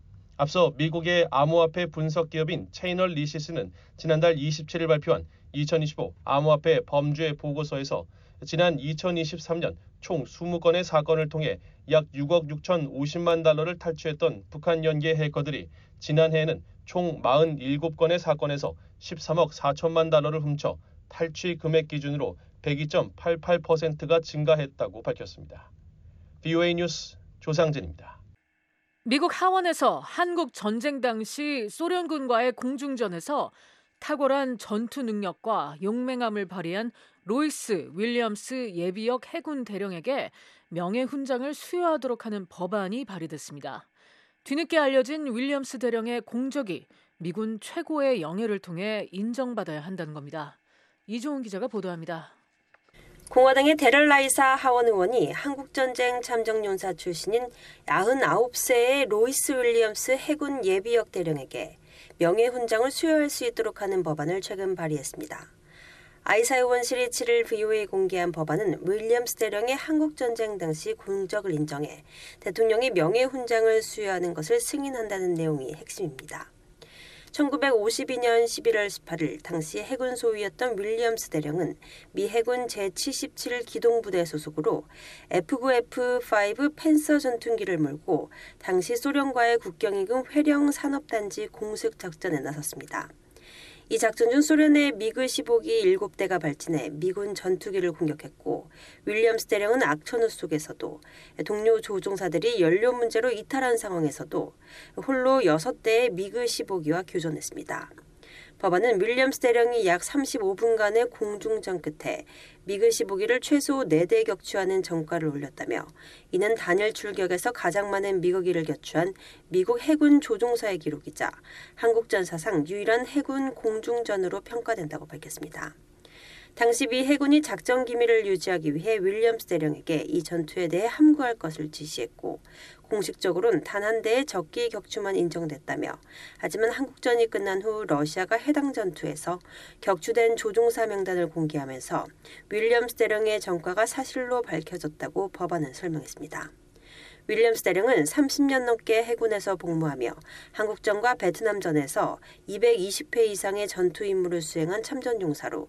앞서 미국의 암호화폐 분석 기업인 체이널리시스는 지난달 27일 발표한 2025 암호화폐 범죄 보고서에서 지난 2023년 총 20건의 사건을 통해 약 6억 6,050만 달러를 탈취했던 북한 연계 해커들이 지난해에는 총 47건의 사건에서 13억 4천만 달러를 훔쳐 탈취 금액 기준으로 102.88%가 증가했다고 밝혔습니다. VOA 뉴스 조상진입니다. 미국 하원에서 한국 전쟁 당시 소련군과의 공중전에서 탁월한 전투 능력과 용맹함을 발휘한 로이스 윌리엄스 예비역 해군 대령에게 명예훈장을 수여하도록 하는 법안이 발의됐습니다. 뒤늦게 알려진 윌리엄스 대령의 공적이 미군 최고의 영예를 통해 인정받아야 한다는 겁니다. 이종훈 기자가 보도합니다. 공화당의 데럴 라이사 하원 의원이 한국전쟁 참전용사 출신인 99세의 로이스 윌리엄스 해군 예비역 대령에게 명예훈장을 수여할 수 있도록 하는 법안을 최근 발의했습니다. 아이사 의원실이 7일 VOA에 공개한 법안은 윌리엄스 대령의 한국전쟁 당시 공적을 인정해 대통령이 명예훈장을 수여하는 것을 승인한다는 내용이 핵심입니다. 1952년 11월 18일 당시 해군 소위였던 윌리엄스 대령은 미 해군 제77 기동부대 소속으로 F9F5 팬서 전투기를 몰고 당시 소련과의 국경인근 회령 산업단지 공습 작전에 나섰습니다. 이 작전 중 소련의 미그 15기 7대가 발진해 미군 전투기를 공격했고 윌리엄스 대령은 악천후 속에서도 동료 조종사들이 연료 문제로 이탈한 상황에서도 홀로 6대의 미그 15기와 교전했습니다. 법안은 윌리엄스 대령이 약 35분간의 공중전 끝에 미그 15기를 최소 4대 격추하는 전과를 올렸다며 이는 단일 출격에서 가장 많은 미그기를 격추한 미국 해군 조종사의 기록이자 한국전 사상 유일한 해군 공중전으로 평가된다고 밝혔습니다. 당시 미 해군이 작전 기밀을 유지하기 위해 윌리엄스 대령에게 이 전투에 대해 함구할 것을 지시했고 공식적으로는 단 한 대의 적기 격추만 인정됐다며 하지만 한국전이 끝난 후 러시아가 해당 전투에서 격추된 조종사 명단을 공개하면서 윌리엄스 대령의 전과가 사실로 밝혀졌다고 법안은 설명했습니다. 윌리엄스 대령은 30년 넘게 해군에서 복무하며 한국전과 베트남전에서 220회 이상의 전투 임무를 수행한 참전용사로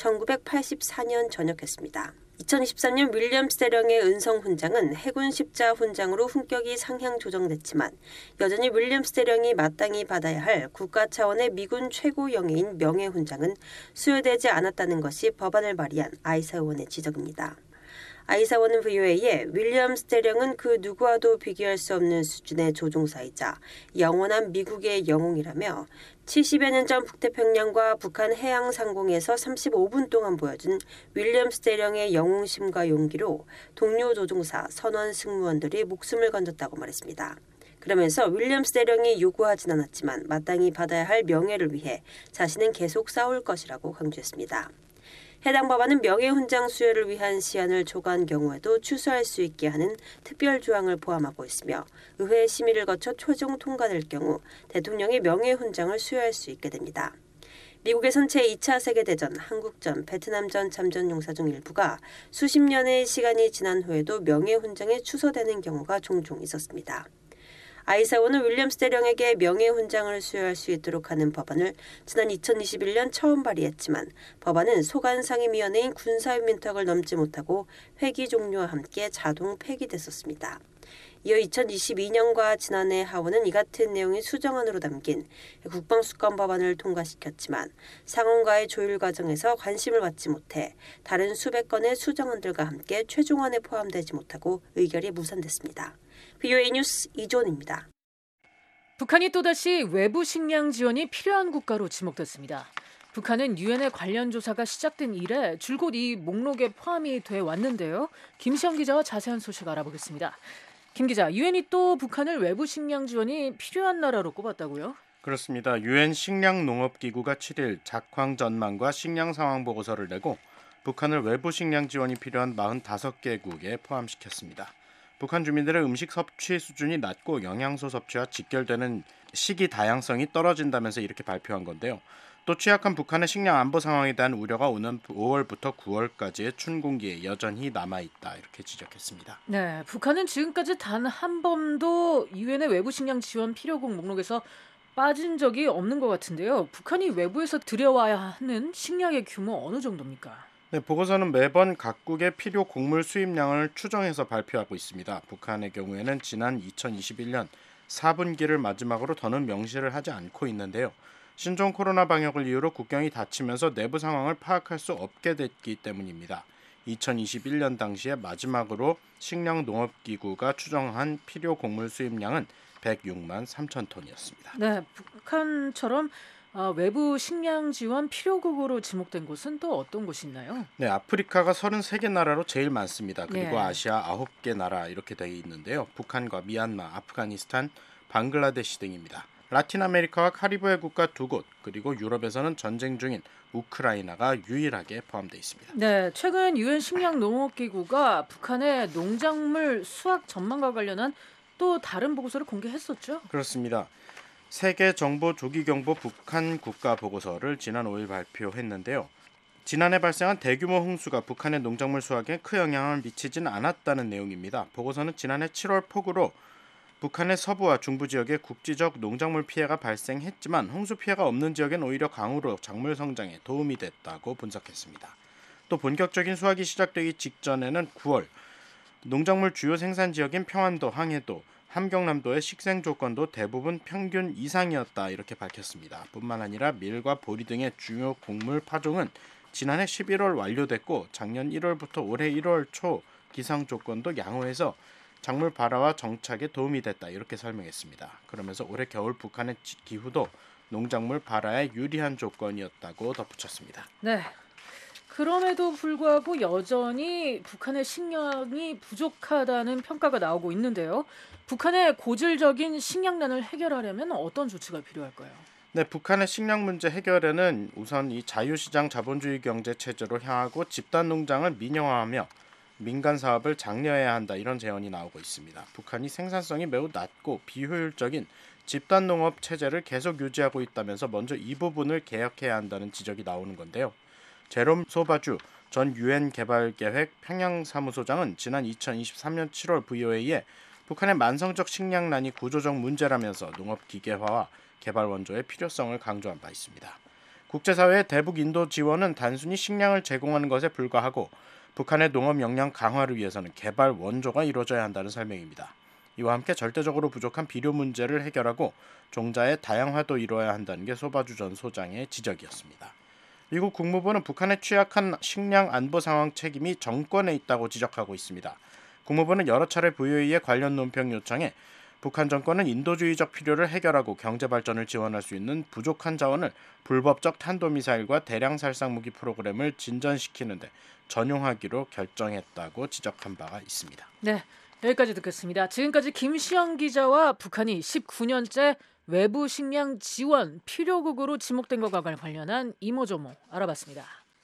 1984년 전역했습니다. 2023년 윌리엄스 대령의 은성훈장은 해군 십자훈장으로 훈격이 상향 조정됐지만 여전히 윌리엄스 대령이 마땅히 받아야 할 국가 차원의 미군 최고 영예인 명예훈장은 수여되지 않았다는 것이 법안을 발의한 아이사 의원의 지적입니다. 아이사 의원은 VOA에 윌리엄스 대령은 그 누구와도 비교할 수 없는 수준의 조종사이자 영원한 미국의 영웅이라며 70여 년 전 북태평양과 북한 해양 상공에서 35분 동안 보여준 윌리엄스 대령의 영웅심과 용기로 동료 조종사, 선원 승무원들이 목숨을 건졌다고 말했습니다. 그러면서 윌리엄스 대령이 요구하진 않았지만 마땅히 받아야 할 명예를 위해 자신은 계속 싸울 것이라고 강조했습니다. 해당 법안은 명예훈장 수여를 위한 시한을 초과한 경우에도 취소할 수 있게 하는 특별 조항을 포함하고 있으며 의회 심의를 거쳐 최종 통과될 경우 대통령이 명예훈장을 수여할 수 있게 됩니다. 미국에선 제2차 세계대전, 한국전, 베트남전 참전용사 중 일부가 수십 년의 시간이 지난 후에도 명예훈장에 추서되는 경우가 종종 있었습니다. 아이사오는 윌리엄스 대령에게 명예훈장을 수여할 수 있도록 하는 법안을 지난 2021년 처음 발의했지만 법안은 소관상임위원회인 군사위민탁을 넘지 못하고 회기 종료와 함께 자동 폐기됐었습니다. 이어 2022년과 지난해 하원은 이 같은 내용이 수정안으로 담긴 국방수권 법안을 통과시켰지만 상원과의 조율 과정에서 관심을 받지 못해 다른 수백 건의 수정안들과 함께 최종안에 포함되지 못하고 의결이 무산됐습니다. VOA 뉴스 이존입니다. 북한이 또다시 외부 식량 지원이 필요한 국가로 지목됐습니다. 북한은 유엔의 관련 조사가 시작된 이래 줄곧 이 목록에 포함이 돼 왔는데요. 김시영 기자와 자세한 소식 알아보겠습니다. 김 기자, 유엔이 또 북한을 외부 식량 지원이 필요한 나라로 꼽았다고요? 그렇습니다. 유엔 식량농업기구가 7일 작황 전망과 식량 상황 보고서를 내고 북한을 외부 식량 지원이 필요한 45개국에 포함시켰습니다. 북한 주민들의 음식 섭취 수준이 낮고 영양소 섭취와 직결되는 식이 다양성이 떨어진다면서 이렇게 발표한 건데요. 또 취약한 북한의 식량 안보 상황에 대한 우려가 오는 5월부터 9월까지의 춘공기에 여전히 남아있다 이렇게 지적했습니다. 네, 북한은 지금까지 단 한 번도 유엔의 외부 식량 지원 필요국 목록에서 빠진 적이 없는 것 같은데요. 북한이 외부에서 들여와야 하는 식량의 규모 어느 정도입니까? 네, 보고서는 매번 각국의 필요 곡물 수입량을 추정해서 발표하고 있습니다. 북한의 경우에는 지난 2021년 4분기를 마지막으로 더는 명시를 하지 않고 있는데요. 신종 코로나 방역을 이유로 국경이 닫히면서 내부 상황을 파악할 수 없게 됐기 때문입니다. 2021년 당시에 마지막으로 식량농업기구가 추정한 필요 곡물 수입량은 106만 3천 톤이었습니다. 네, 북한처럼 외부 식량 지원 필요국으로 지목된 곳은 또 어떤 곳이 있나요? 네, 아프리카가 33개 나라로 제일 많습니다. 그리고 네. 아시아 9개 나라 이렇게 되어 있는데요. 북한과 미얀마, 아프가니스탄, 방글라데시 등입니다. 라틴 아메리카와 카리브해 국가 2곳, 그리고 유럽에서는 전쟁 중인 우크라이나가 유일하게 포함되어 있습니다. 네, 최근 유엔 식량농업기구가 북한의 농작물 수확 전망과 관련한 또 다른 보고서를 공개했었죠? 그렇습니다. 세계 정보 조기 경보 북한 국가 보고서를 지난 5일 발표했는데요. 지난해 발생한 대규모 홍수가 북한의 농작물 수확에 큰 영향을 미치진 않았다는 내용입니다. 보고서는 지난해 7월 폭우로 북한의 서부와 중부 지역에 국지적 농작물 피해가 발생했지만 홍수 피해가 없는 지역엔 오히려 강우로 작물 성장에 도움이 됐다고 분석했습니다. 또 본격적인 수확이 시작되기 직전에는 9월 농작물 주요 생산 지역인 평안도, 항해도, 함경남도의 식생 조건도 대부분 평균 이상이었다 이렇게 밝혔습니다. 뿐만 아니라 밀과 보리 등의 주요 곡물 파종은 지난해 11월 완료됐고 작년 1월부터 올해 1월 초 기상 조건도 양호해서 작물 발화와 정착에 도움이 됐다 이렇게 설명했습니다. 그러면서 올해 겨울 북한의 기후도 농작물 발화에 유리한 조건이었다고 덧붙였습니다. 네. 그럼에도 불구하고 여전히 북한의 식량이 부족하다는 평가가 나오고 있는데요. 북한의 고질적인 식량난을 해결하려면 어떤 조치가 필요할까요? 네, 북한의 식량 문제 해결에는 우선 이 자유시장 자본주의 경제 체제로 향하고 집단 농장을 민영화하며 민간 사업을 장려해야 한다 이런 제언이 나오고 있습니다. 북한이 생산성이 매우 낮고 비효율적인 집단 농업 체제를 계속 유지하고 있다면서 먼저 이 부분을 개혁해야 한다는 지적이 나오는 건데요. 제롬 소바주 전 유엔 개발계획 평양사무소장은 지난 2023년 7월 VOA에 북한의 만성적 식량난이 구조적 문제라면서 농업 기계화와 개발 원조의 필요성을 강조한 바 있습니다. 국제사회의 대북 인도 지원은 단순히 식량을 제공하는 것에 불과하고 북한의 농업 역량 강화를 위해서는 개발 원조가 이루어져야 한다는 설명입니다. 이와 함께 절대적으로 부족한 비료 문제를 해결하고 종자의 다양화도 이루어야 한다는 게 소바주 전 소장의 지적이었습니다. 미국 국무부는 북한의 취약한 식량 안보 상황 책임이 정권에 있다고 지적하고 있습니다. 국무부는 여러 차례 VOA에 관련 논평 요청해 북한 정권은 인도주의적 필요를 해결하고 경제 발전을 지원할 수 있는 부족한 자원을 불법적 탄도미사일과 대량 살상 무기 프로그램을 진전시키는데 전용하기로 결정했다고 지적한 바가 있습니다. 네, 여기까지 듣겠습니다. 지금까지 김시영 기자와 북한이 19년째 외부 식량 지원 필요국으로 지목된 것과 관련한 이모저모 알아봤습니다.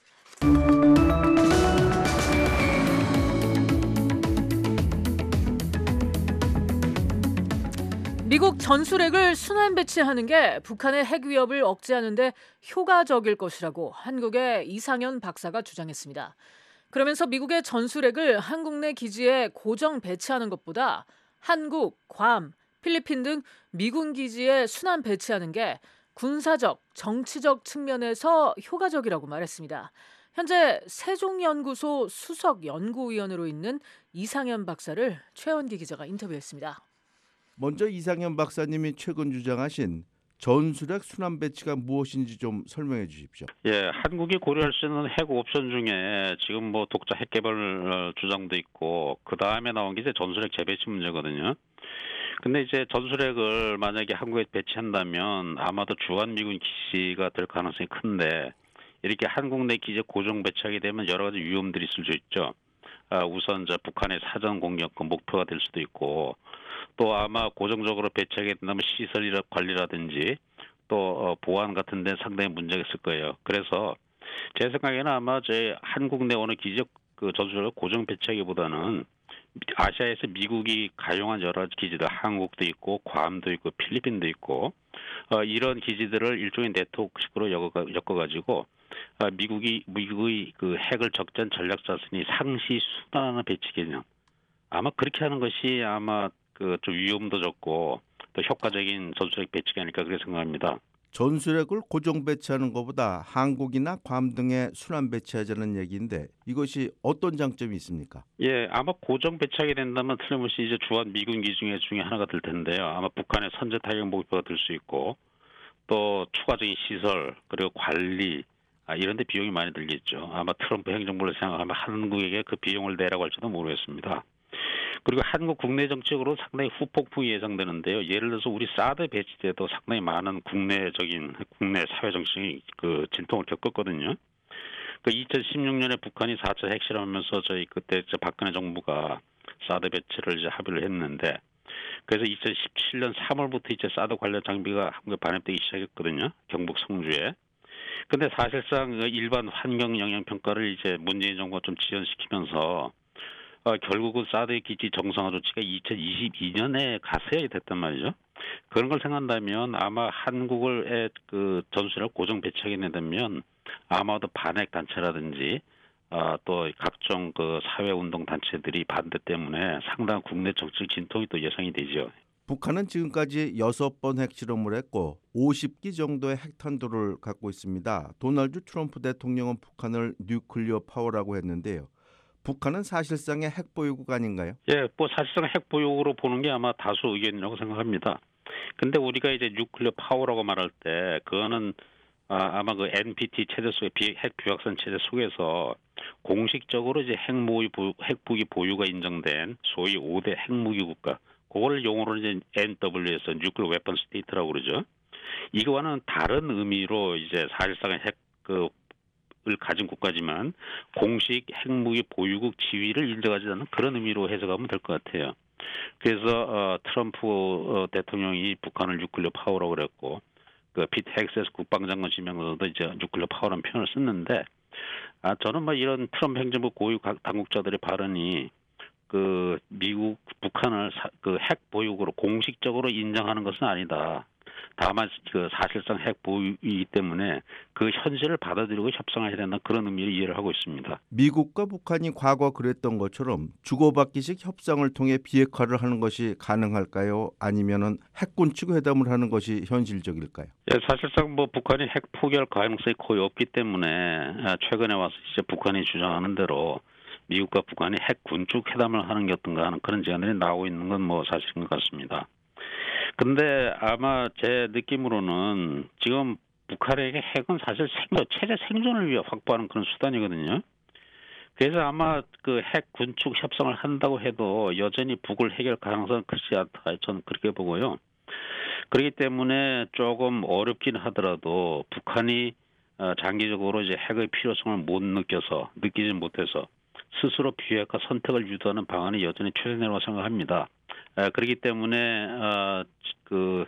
미국 전술핵을 순환 배치하는 게 북한의 핵 위협을 억제하는 데 효과적일 것이라고 한국의 이상현 박사가 주장했습니다. 그러면서 미국의 전술핵을 한국 내 기지에 고정 배치하는 것보다 한국, 괌, 필리핀 등 미군 기지에 순환 배치하는 게 군사적, 정치적 측면에서 효과적이라고 말했습니다. 현재 세종연구소 수석 연구위원으로 있는 이상현 박사를 최원기 기자가 인터뷰했습니다. 먼저 이상현 박사님이 최근 주장하신 전술핵 순환 배치가 무엇인지 좀 설명해 주십시오. 예, 한국이 고려할 수 있는 핵 옵션 중에 지금 뭐 독자 핵 개발 주장도 있고 그 다음에 나온 게 이제 전술핵 재배치 문제거든요. 근데 이제 전술핵을 만약에 한국에 배치한다면 아마도 주한미군 기지가 될 가능성이 큰데 이렇게 한국 내 기지에 고정 배치하게 되면 여러 가지 위험들이 있을 수 있죠. 우선 북한의 사전 공격 목표가 될 수도 있고 또 아마 고정적으로 배치하게 된다면 시설 관리라든지 또 보안 같은 데 상당히 문제가 있을 거예요. 그래서 제 생각에는 아마 제 한국 내 어느 기지 그 전술핵을 고정 배치하기보다는 아시아에서 미국이 가용한 여러 가지 기지들, 한국도 있고 괌도 있고 필리핀도 있고 이런 기지들을 일종의 네트워크식으로 엮어가지고 미국의 그 핵을 적재한 전략 자산이 상시 순환하는 배치 개념. 아마 그렇게 하는 것이 아마 그 좀 위험도 적고 또 효과적인 전술핵 배치가 아닐까 그렇게 생각합니다. 전술핵을 고정 배치하는 것보다 한국이나 괌 등에 순환 배치하자는 얘기인데 이것이 어떤 장점이 있습니까? 예, 아마 고정 배치하게 된다면 틀림없이 이제 주한 미군 기지 중에 하나가 될 텐데요. 아마 북한의 선제 타격 목표가 될 수 있고 또 추가적인 시설 그리고 관리 이런 데 비용이 많이 들겠죠. 아마 트럼프 행정부를 생각하면 한국에게 그 비용을 내라고 할지도 모르겠습니다. 그리고 한국 국내 정책으로 상당히 후폭풍이 예상되는데요. 예를 들어서 우리 사드 배치 때도 상당히 많은 국내 사회 정책이 그 진통을 겪었거든요. 그 2016년에 북한이 4차 핵실험하면서 저희 그때 박근혜 정부가 사드 배치를 이제 합의를 했는데 그래서 2017년 3월부터 이제 사드 관련 장비가 한국에 반입되기 시작했거든요. 경북 성주에. 근데 사실상 일반 환경 영향 평가를 이제 문재인 정부가 좀 지연시키면서 결국은 사드 기지 정상화 조치가 2022년에 가서야 됐단 말이죠. 그런 걸 생각한다면 아마 한국을 그 전술핵 고정 배치하게 된다면 아마도 반핵 단체라든지 또 각종 그 사회 운동 단체들이 반대 때문에 상당한 국내 정치 진통이 또 예상이 되죠. 북한은 지금까지 6번 핵실험을 했고 50기 정도의 핵탄두를 갖고 있습니다. 도널드 트럼프 대통령은 북한을 뉴클리어 파워라고 했는데요. 북한은 사실상의 핵 보유국 아닌가요? 예, 뭐 사실상 핵 보유국으로 보는 게 아마 다수 의견이라고 생각합니다. 근데 우리가 이제 뉴클리어 파워라고 말할 때 그거는 아마 그 NPT 체제 속에 핵 비확산 체제 속에서 공식적으로 이제 핵무기 보유가 인정된 소위 5대 핵무기 국가 그걸 용어로 이제 NW에서 뉴클리어 웨펀 스테이트라고 그러죠. 이거와는 다른 의미로 이제 사실상의 핵을 가진 국가지만 공식 핵무기 보유국 지위를 인정하지 않는 그런 의미로 해석하면 될 것 같아요. 그래서 트럼프 대통령이 북한을 뉴클리어 파워라고 그랬고 그 피트 헥세스 국방장관 지명으로도 이제 뉴클리어 파워라는 표현을 썼는데 저는 뭐 이런 트럼프 행정부 고위 당국자들의 발언이 그 미국 북한을 그 핵 보유국으로 공식적으로 인정하는 것은 아니다. 다만 그 사실상 핵 보유이기 때문에 그 현실을 받아들이고 협상해야 된다 그런 의미로 이해를 하고 있습니다. 미국과 북한이 과거 그랬던 것처럼 주고받기식 협상을 통해 비핵화를 하는 것이 가능할까요? 아니면은 핵군축 회담을 하는 것이 현실적일까요? 예, 사실상 뭐 북한이 핵 포기할 가능성이 거의 없기 때문에 최근에 와서 이제 북한이 주장하는 대로 미국과 북한이 핵 군축 회담을 하는 게 어떤가 하는 그런 제안들이 나오고 있는 건 뭐 사실인 것 같습니다. 근데 아마 제 느낌으로는 지금 북한에게 핵은 사실 체제 생존을 위해 확보하는 그런 수단이거든요. 그래서 아마 그 핵 군축 협상을 한다고 해도 여전히 북을 해결 가능성은 크지 않다. 저는 그렇게 보고요. 그렇기 때문에 조금 어렵긴 하더라도 북한이 장기적으로 이제 핵의 필요성을 느끼지 못해서 스스로 비핵화 선택을 유도하는 방안이 여전히 최선이라고 생각합니다. 그렇기 때문에 그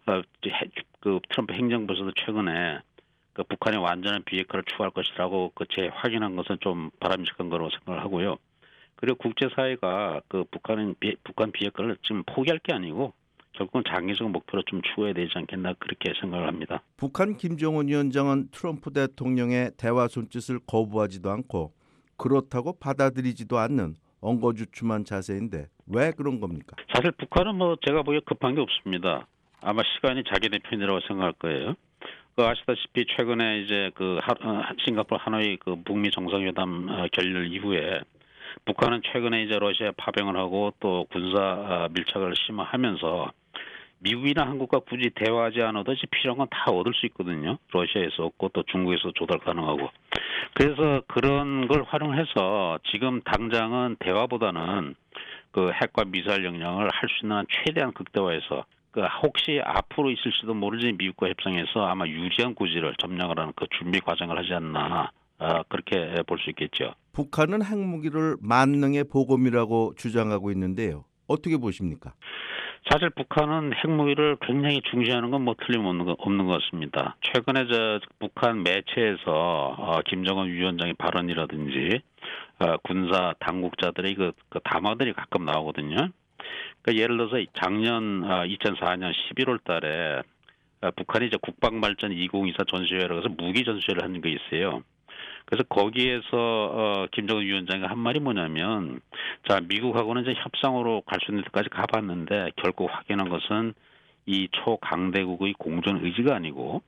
트럼프 행정부에서도 최근에 그 북한의 완전한 비핵화를 추구할 것이라고 확인한 것은 좀 바람직한 거라고 생각을 하고요. 그리고 국제사회가 그 북한 비핵화를 지금 포기할 게 아니고 결국은 장기적 목표로 좀 추구해야 되지 않겠나 그렇게 생각을 합니다. 북한 김정은 위원장은 트럼프 대통령의 대화 손짓을 거부하지도 않고 그렇다고 받아들이지도 않는 엉거주춤한 자세인데 왜 그런 겁니까? 사실 북한은 뭐 제가 보기에 급한 게 없습니다. 아마 시간이 자기네 편이라고 생각할 거예요. 아시다시피 최근에 이제 싱가포르 하노이 북미 정상회담 결렬 이후에 북한은 최근에 이제 러시아에 파병을 하고 또 군사 밀착을 심화하면서 미국이나 한국과 굳이 대화하지 않아도 필요한 건 다 얻을 수 있거든요. 러시아에서 얻고 또 중국에서 조달 가능하고. 그래서 그런 걸 활용해서 지금 당장은 대화보다는 핵과 미사일 역량을 할 수 있는 한 최대한 극대화해서 혹시 앞으로 있을지도 모르지 미국과 협상해서 아마 유리한 고지를 점령을 하는 준비 과정을 하지 않나 그렇게 볼 수 있겠죠. 북한은 핵무기를 만능의 보검이라고 주장하고 있는데요. 어떻게 보십니까? 사실 북한은 핵무기를 굉장히 중시하는 건 틀림없는 것 같습니다. 최근에 북한 매체에서 김정은 위원장의 발언이라든지 군사 당국자들의 담화들이 가끔 나오거든요. 예를 들어서 작년 2004년 11월 달에 북한이 국방발전 2024 전시회라고 해서 무기 전시회를 한 게 있어요. 그래서 거기에서 김정은 위원장이 한 말이 뭐냐면, 미국하고는 이제 협상으로 갈 수 있는 데까지 가봤는데 결국 확인한 것은 이 초강대국의 공존 의지가 아니고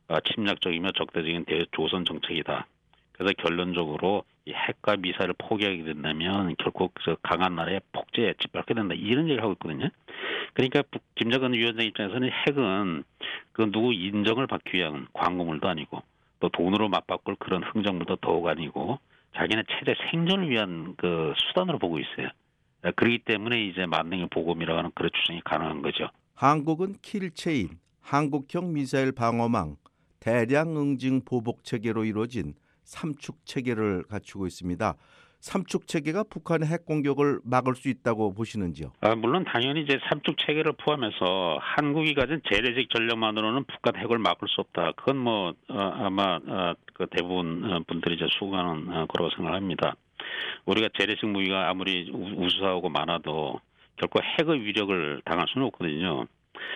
침략적이며 적대적인 대조선 정책이다. 그래서 결론적으로 이 핵과 미사일을 포기하게 된다면 결국 강한 나라의 폭제에 짓밟게 된다. 이런 얘기를 하고 있거든요. 그러니까 김정은 위원장 입장에서는 핵은 누구 인정을 받기 위한 광고물도 아니고 또 돈으로 맞바꿀 그런 흥정물도 더욱 아니고 자기네 체제 생존을 위한 수단으로 보고 있어요. 그렇기 때문에 이제 만능의 보검이라고 하는 그런 주장이 가능한 거죠. 한국은 킬체인, 한국형 미사일 방어망, 대량 응징 보복 체계로 이루어진 삼축 체계를 갖추고 있습니다. 삼축 체계가 북한의 핵 공격을 막을 수 있다고 보시는지요? 물론 당연히 이제 삼축 체계를 포함해서 한국이 가진 재래식 전력만으로는 북한 핵을 막을 수 없다. 그건 아마 대부분 분들이 이제 수긍하는 거라고 생각합니다. 우리가 재래식 무기가 아무리 우수하고 많아도 결코 핵의 위력을 당할 수는 없거든요.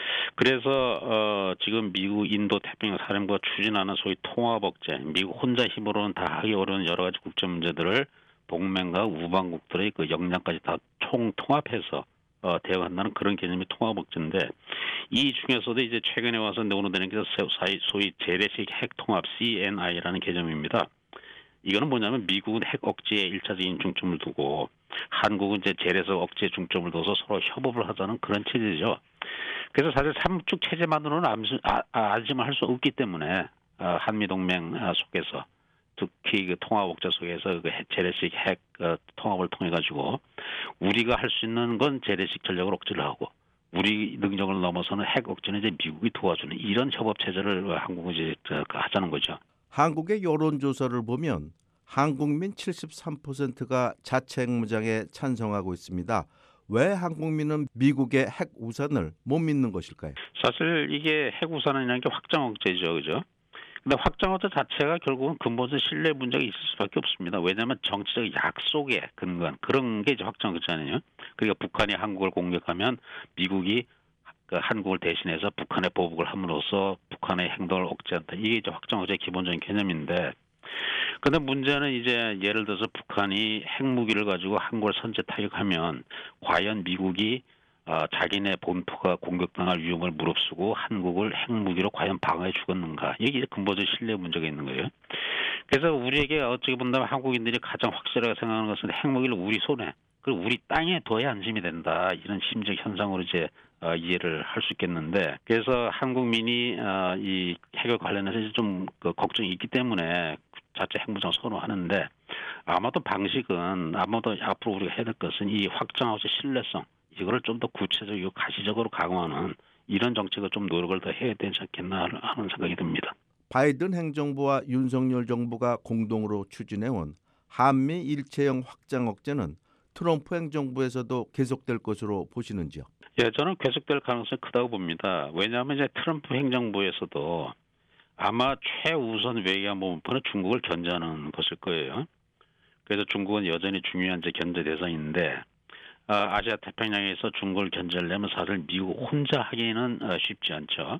그래서 지금 미국 인도 태평양 사령부가 추진하는 소위 통합억제, 미국 혼자 힘으로는 다 하기 어려운 여러 가지 국제 문제들을 동맹과 우방국들의 역량까지 다 총통합해서 대응한다는 그런 개념이 통합억제인데, 이 중에서도 이제 최근에 와서 내놓는 게 소위 재래식 핵통합 CNI라는 개념입니다. 이거는 뭐냐면 미국은 핵 억제에 1차적인 중점을 두고 한국은 이제 재래식 억제에 중점을 둬서 서로 협업을 하자는 그런 체제죠. 그래서 사실 삼축 체제만으로는 안심할 수 없기 때문에 한미동맹 속에서 특히 통합억제 속에서 재래식 핵 통합을 통해 가지고 우리가 할 수 있는 건 재래식 전력을 억제를 하고 우리 능력을 넘어서는 핵 억제는 이제 미국이 도와주는 이런 협업 체제를 한국은 이제 하자는 거죠. 한국의 여론조사를 보면 한국민 73%가 자체 핵무장에 찬성하고 있습니다. 왜 한국민은 미국의 핵 우산을 못 믿는 것일까요? 사실 이게 핵 우산이라는 게 확장 억제죠, 그죠? 근데 확장 억제 자체가 결국은 근본적 신뢰 문제가 있을 수밖에 없습니다. 왜냐하면 정치적 약속에 근거한 그런 게 이제 확장 억제 아니에요? 그러니까 북한이 한국을 공격하면 미국이 한국을 대신해서 북한에 보복을 함으로써 북한의 행동을 억제한다. 이게 이제 확장 억제의 기본적인 개념인데, 근데 문제는 이제 예를 들어서 북한이 핵무기를 가지고 한국을 선제 타격하면 과연 미국이 자기네 본토가 공격당할 위험을 무릅쓰고 한국을 핵무기로 과연 방어해 주겠는가? 이게 근본적 신뢰 문제가 있는 거예요. 그래서 우리에게 어떻게 본다면 한국인들이 가장 확실하게 생각하는 것은 핵무기를 우리 손에 그리고 우리 땅에 둬야 안심이 된다. 이런 심적 현상으로 이제 이해를 할 수 있겠는데, 그래서 한국민이 이 핵에 관련해서 좀 걱정이 있기 때문에 자체 핵무장 선호하는데, 아마도 방식은 아마도 앞으로 우리가 해야 될 것은 이 확장하고서 신뢰성 이거를 좀 더 구체적이고 가시적으로 강화하는 이런 정책을 좀 노력을 더 해야 되지 않겠나 하는 생각이 듭니다. 바이든 행정부와 윤석열 정부가 공동으로 추진해온 한미 일체형 확장 억제는 트럼프 행정부에서도 계속될 것으로 보시는지요? 예, 저는 계속될 가능성이 크다고 봅니다. 왜냐하면 이제 트럼프 행정부에서도 아마 최우선 외교안 목표는 중국을 견제하는 것일 거예요. 그래서 중국은 여전히 중요한 이제 견제 대상인데, 아시아 태평양에서 중국을 견제하려면 사실 미국 혼자 하기는 쉽지 않죠.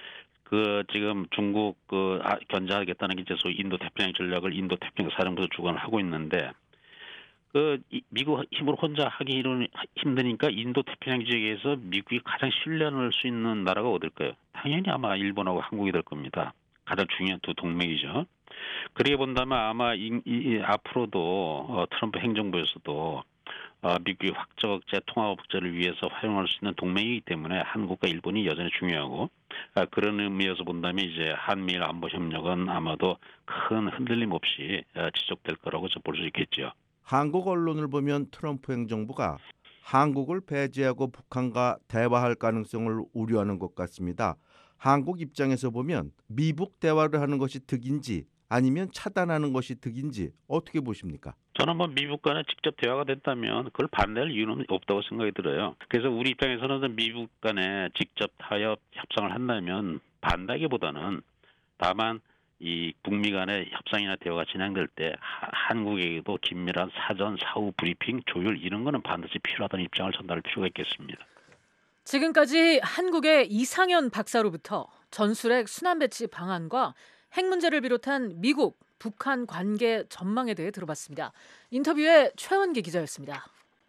지금 중국 견제하겠다는 게 이제 소위 인도 태평양 전략을 인도 태평양 사령부에서 주관을 하고 있는데, 미국 힘으로 혼자 하기 힘드니까 인도 태평양 지역에서 미국이 가장 신뢰할 수 있는 나라가 어딜까요? 당연히 아마 일본하고 한국이 될 겁니다. 가장 중요한 두 동맹이죠. 그렇게 본다면 아마 앞으로도 트럼프 행정부에서도 미국의 확장 억제, 통합 억제를 위해서 활용할 수 있는 동맹이기 때문에 한국과 일본이 여전히 중요하고 그런 의미에서 본다면 이제 한미일 안보 협력은 아마도 큰 흔들림 없이 지속될 거라고 볼 수 있겠죠. 한국 언론을 보면 트럼프 행정부가 한국을 배제하고 북한과 대화할 가능성을 우려하는 것 같습니다. 한국 입장에서 보면 미북 대화를 하는 것이 득인지 아니면 차단하는 것이 득인지 어떻게 보십니까? 저는 미국 간에 직접 대화가 됐다면 그걸 반대할 이유는 없다고 생각이 들어요. 그래서 우리 입장에서는 미국 간에 직접 타협 협상을 한다면 반대하기보다는 다만 이 북미 간의 협상이나 대화가 진행될 때 한국에게도 긴밀한 사전 사후 브리핑 조율 이런 거는 반드시 필요하다는 입장을 전달할 필요가 있겠습니다. 지금까지 한국의 이상현 박사로부터 전술핵 순환 배치 방안과 핵 문제를 비롯한 미국, 북한 관계 전망에 대해 들어봤습니다. 인터뷰에 최원기 기자였습니다.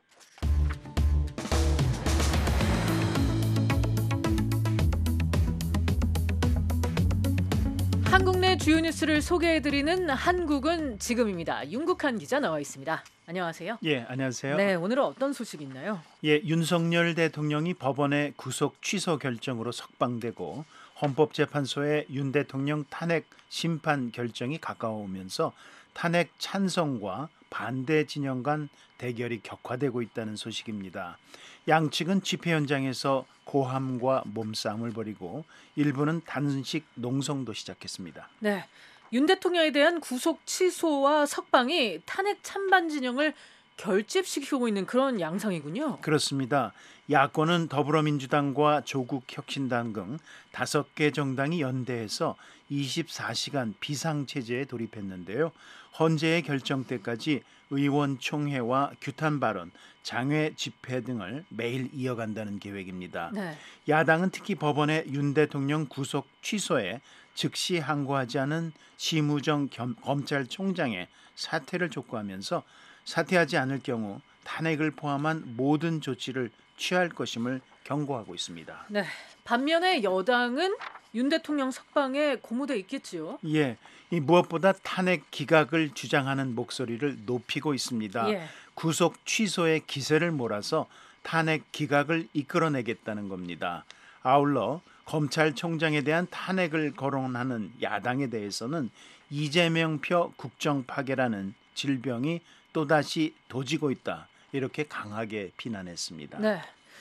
한국 내 주요 뉴스를 소개해드리는 한국은 지금입니다. 윤국한 기자 나와 있습니다. 안녕하세요. 예, 안녕하세요. 네, 오늘은 어떤 소식이 있나요? 예, 윤석열 대통령이 법원의 구속 취소 결정으로 석방되고 헌법재판소의 윤 대통령 탄핵 심판 결정이 가까워오면서 탄핵 찬성과 반대 진영 간 대결이 격화되고 있다는 소식입니다. 양측은 집회 현장에서 고함과 몸싸움을 벌이고 일부는 단식 농성도 시작했습니다. 네, 윤 대통령에 대한 구속 취소와 석방이 탄핵 찬반 진영을 결집시키고 있는 그런 양상이군요. 그렇습니다. 야권은 더불어민주당과 조국혁신당 등 5개 정당이 연대해서 24시간 비상체제에 돌입했는데요. 헌재의 결정 때까지 의원총회와 규탄 발언, 장외 집회 등을 매일 이어간다는 계획입니다. 네. 야당은 특히 법원의 윤 대통령 구속 취소에 즉시 항고하지 않은 심우정 검찰총장의 사퇴를 촉구하면서 사퇴하지 않을 경우 탄핵을 포함한 모든 조치를 취할 것임을 경고하고 있습니다. 네, 반면에 여당은 윤 대통령 석방에 고무돼 있겠지요. 예, 이 무엇보다 탄핵 기각을 주장하는 목소리를 높이고 있습니다. 예. 구속 취소에 기세를 몰아서 탄핵 기각을 이끌어내겠다는 겁니다. 아울러 검찰총장에 대한 탄핵을 거론하는 야당에 대해서는 이재명표 국정 파괴라는 질병이 또다시 도지고 있다. 이렇게 강하게 비난했습니다. 네,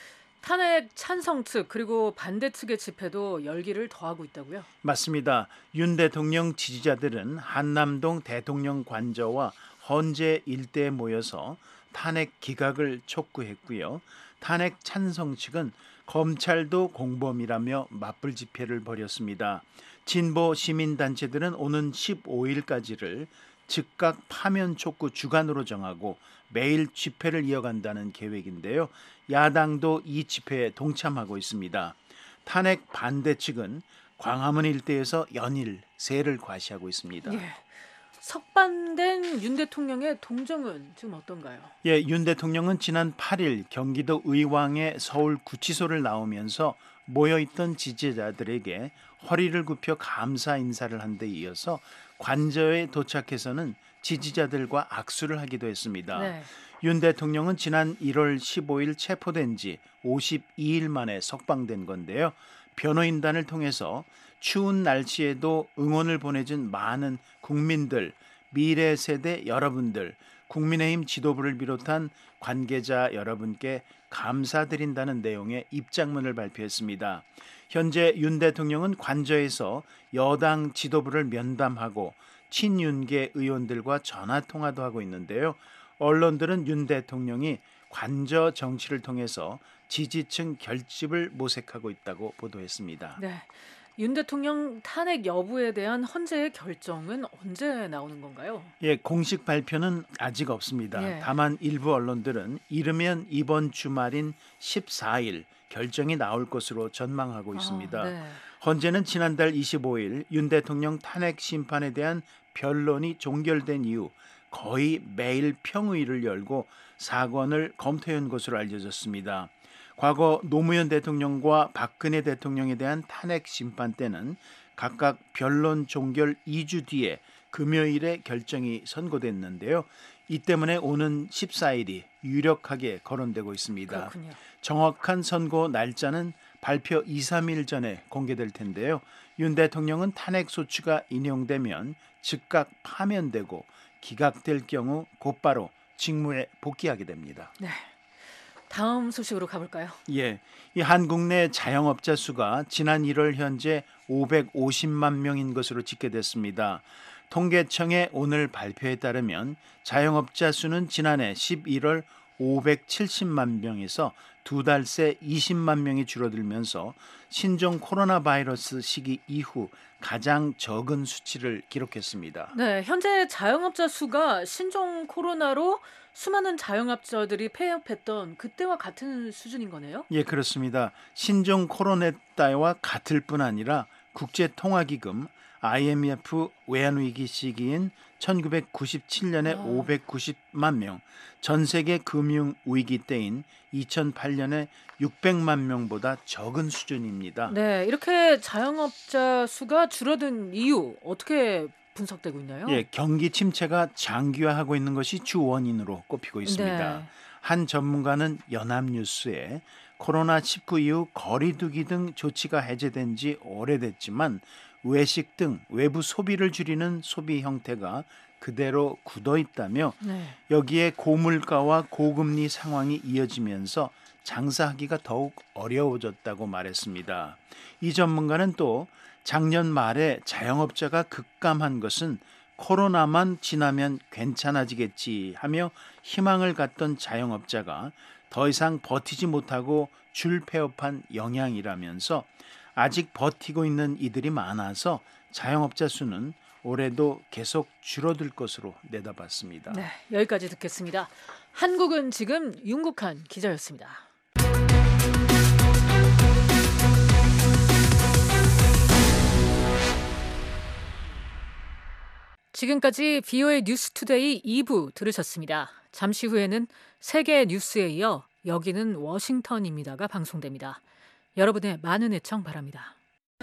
탄핵 찬성 측 그리고 반대 측의 집회도 열기를 더하고 있다고요? 맞습니다. 윤 대통령 지지자들은 한남동 대통령 관저와 헌재 일대에 모여서 탄핵 기각을 촉구했고요. 탄핵 찬성 측은 검찰도 공범이라며 맞불 집회를 벌였습니다. 진보 시민단체들은 오는 15일까지를 즉각 파면 촉구 주간으로 정하고 매일 집회를 이어간다는 계획인데요. 야당도 이 집회에 동참하고 있습니다. 탄핵 반대 측은 광화문 일대에서 연일 세를 과시하고 있습니다. 예. 석방된 윤 대통령의 동정은 지금 어떤가요? 예, 윤 대통령은 지난 8일 경기도 의왕의 서울 구치소를 나오면서 모여있던 지지자들에게 허리를 굽혀 감사 인사를 한 데 이어서 관저에 도착해서는 지지자들과 악수를 하기도 했습니다. 네. 윤 대통령은 지난 1월 15일 체포된 지 52일 만에 석방된 건데요. 변호인단을 통해서 추운 날씨에도 응원을 보내준 많은 국민들, 미래 세대 여러분들, 국민의힘 지도부를 비롯한 관계자 여러분께 감사드린다는 내용의 입장문을 발표했습니다. 현재 윤 대통령은 관저에서 여당 지도부를 면담하고 친윤계 의원들과 전화통화도 하고 있는데요. 언론들은 윤 대통령이 관저 정치를 통해서 지지층 결집을 모색하고 있다고 보도했습니다. 네, 윤 대통령 탄핵 여부에 대한 헌재의 결정은 언제 나오는 건가요? 예, 공식 발표는 아직 없습니다. 예. 다만 일부 언론들은 이르면 이번 주말인 14일 결정이 나올 것으로 전망하고 있습니다. 네. 헌재는 지난달 25일 윤 대통령 탄핵 심판에 대한 변론이 종결된 이후 거의 매일 평의를 열고 사건을 검토해온 것으로 알려졌습니다. 과거 노무현 대통령과 박근혜 대통령에 대한 탄핵 심판 때는 각각 변론 종결 2주 뒤에 금요일에 결정이 선고됐는데요. 이 때문에 오는 14일이 유력하게 거론되고 있습니다. 그렇군요. 정확한 선고 날짜는 발표 2, 3일 전에 공개될 텐데요. 윤 대통령은 탄핵 소추가 인용되면 즉각 파면되고 기각될 경우 곧바로 직무에 복귀하게 됩니다. 네. 다음 소식으로 가볼까요? 예, 이 한국 내 자영업자 수가 지난 1월 현재 550만 명인 것으로 집계됐습니다. 통계청의 오늘 발표에 따르면 자영업자 수는 지난해 11월 570만 명에서 두 달 새 20만 명이 줄어들면서 신종 코로나 바이러스 시기 이후 가장 적은 수치를 기록했습니다. 네, 현재 자영업자 수가 신종 코로나로 수많은 자영업자들이 폐업했던 그때와 같은 수준인 거네요? 예, 그렇습니다. 신종 코로나 때와 같을 뿐 아니라 국제통화기금 IMF 외환위기 시기인 1997년에 590만 명, 전 세계 금융위기 때인 2008년에 600만 명보다 적은 수준입니다. 네, 이렇게 자영업자 수가 줄어든 이유 어떻게 분석되고 있나요? 예, 경기 침체가 장기화하고 있는 것이 주 원인으로 꼽히고 있습니다. 네. 한 전문가는 연합뉴스에 코로나19 이후 거리두기 등 조치가 해제된 지 오래됐지만 외식 등 외부 소비를 줄이는 소비 형태가 그대로 굳어 있다며 네. 여기에 고물가와 고금리 상황이 이어지면서 장사하기가 더욱 어려워졌다고 말했습니다. 이 전문가는 또 작년 말에 자영업자가 급감한 것은 코로나만 지나면 괜찮아지겠지 하며 희망을 갖던 자영업자가 더 이상 버티지 못하고 줄폐업한 영향이라면서 아직 버티고 있는 이들이 많아서 자영업자 수는 올해도 계속 줄어들 것으로 내다봤습니다. 네, 여기까지 듣겠습니다. 한국은 지금 윤국한 기자였습니다. 지금까지 VOA 뉴스투데이 2부 들으셨습니다. 잠시 후에는 세계 뉴스에 이어 여기는 워싱턴입니다가 방송됩니다. 여러분의 많은 애청 바랍니다.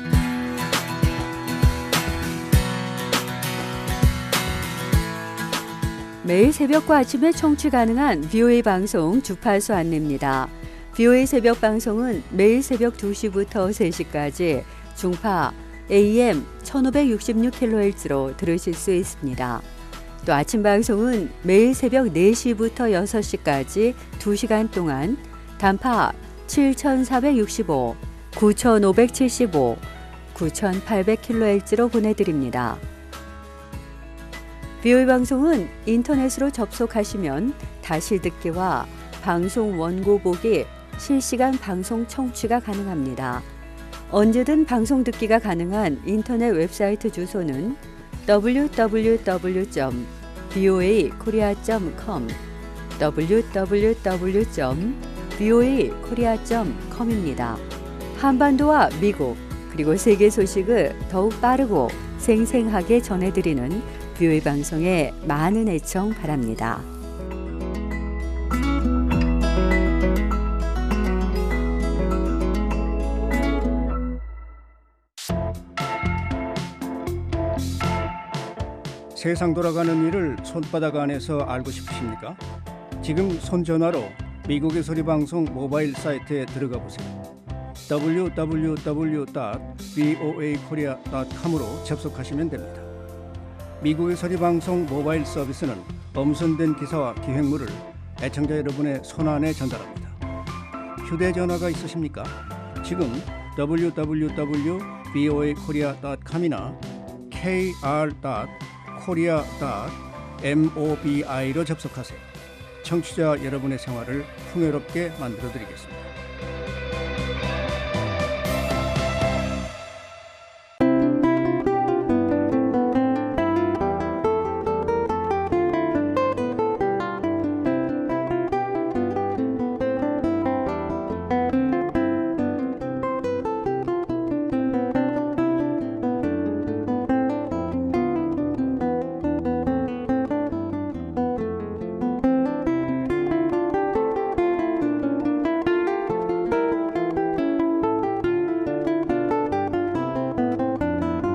매일 새벽과 아침에 청취 가능한 VOA 방송 주파수 안내입니다. VOA 새벽 방송은 매일 새벽 2시부터 3시까지 중파 AM 1566kHz로 들으실 수 있습니다. 또 아침 방송은 매일 새벽 4시부터 6시까지 2시간 동안 단파 7465, 9575, 9800kHz로 보내드립니다. VOA 방송은 인터넷으로 접속하시면 다시 듣기와 방송 원고 보기, 실시간 방송 청취가 가능합니다. 언제든 방송 듣기가 가능한 인터넷 웹사이트 주소는 www.voakorea.com, www.voakorea.com입니다. 한반도와 미국 그리고 세계 소식을 더욱 빠르고 생생하게 전해드리는 VOA 방송에 많은 애청 바랍니다. 세상 돌아가는 일을 손바닥 안에서 알고 싶으십니까? 지금 손전화로 미국의 소리방송 모바일 사이트에 들어가 보세요. www.voakorea.com으로 접속하시면 됩니다. 미국의 소리방송 모바일 서비스는 엄선된 기사와 기획물을 애청자 여러분의 손안에 전달합니다. 휴대전화가 있으십니까? 지금 www.voakorea.com이나 kr.korea.mobi로 접속하세요. 청취자 여러분의 생활을 풍요롭게 만들어드리겠습니다.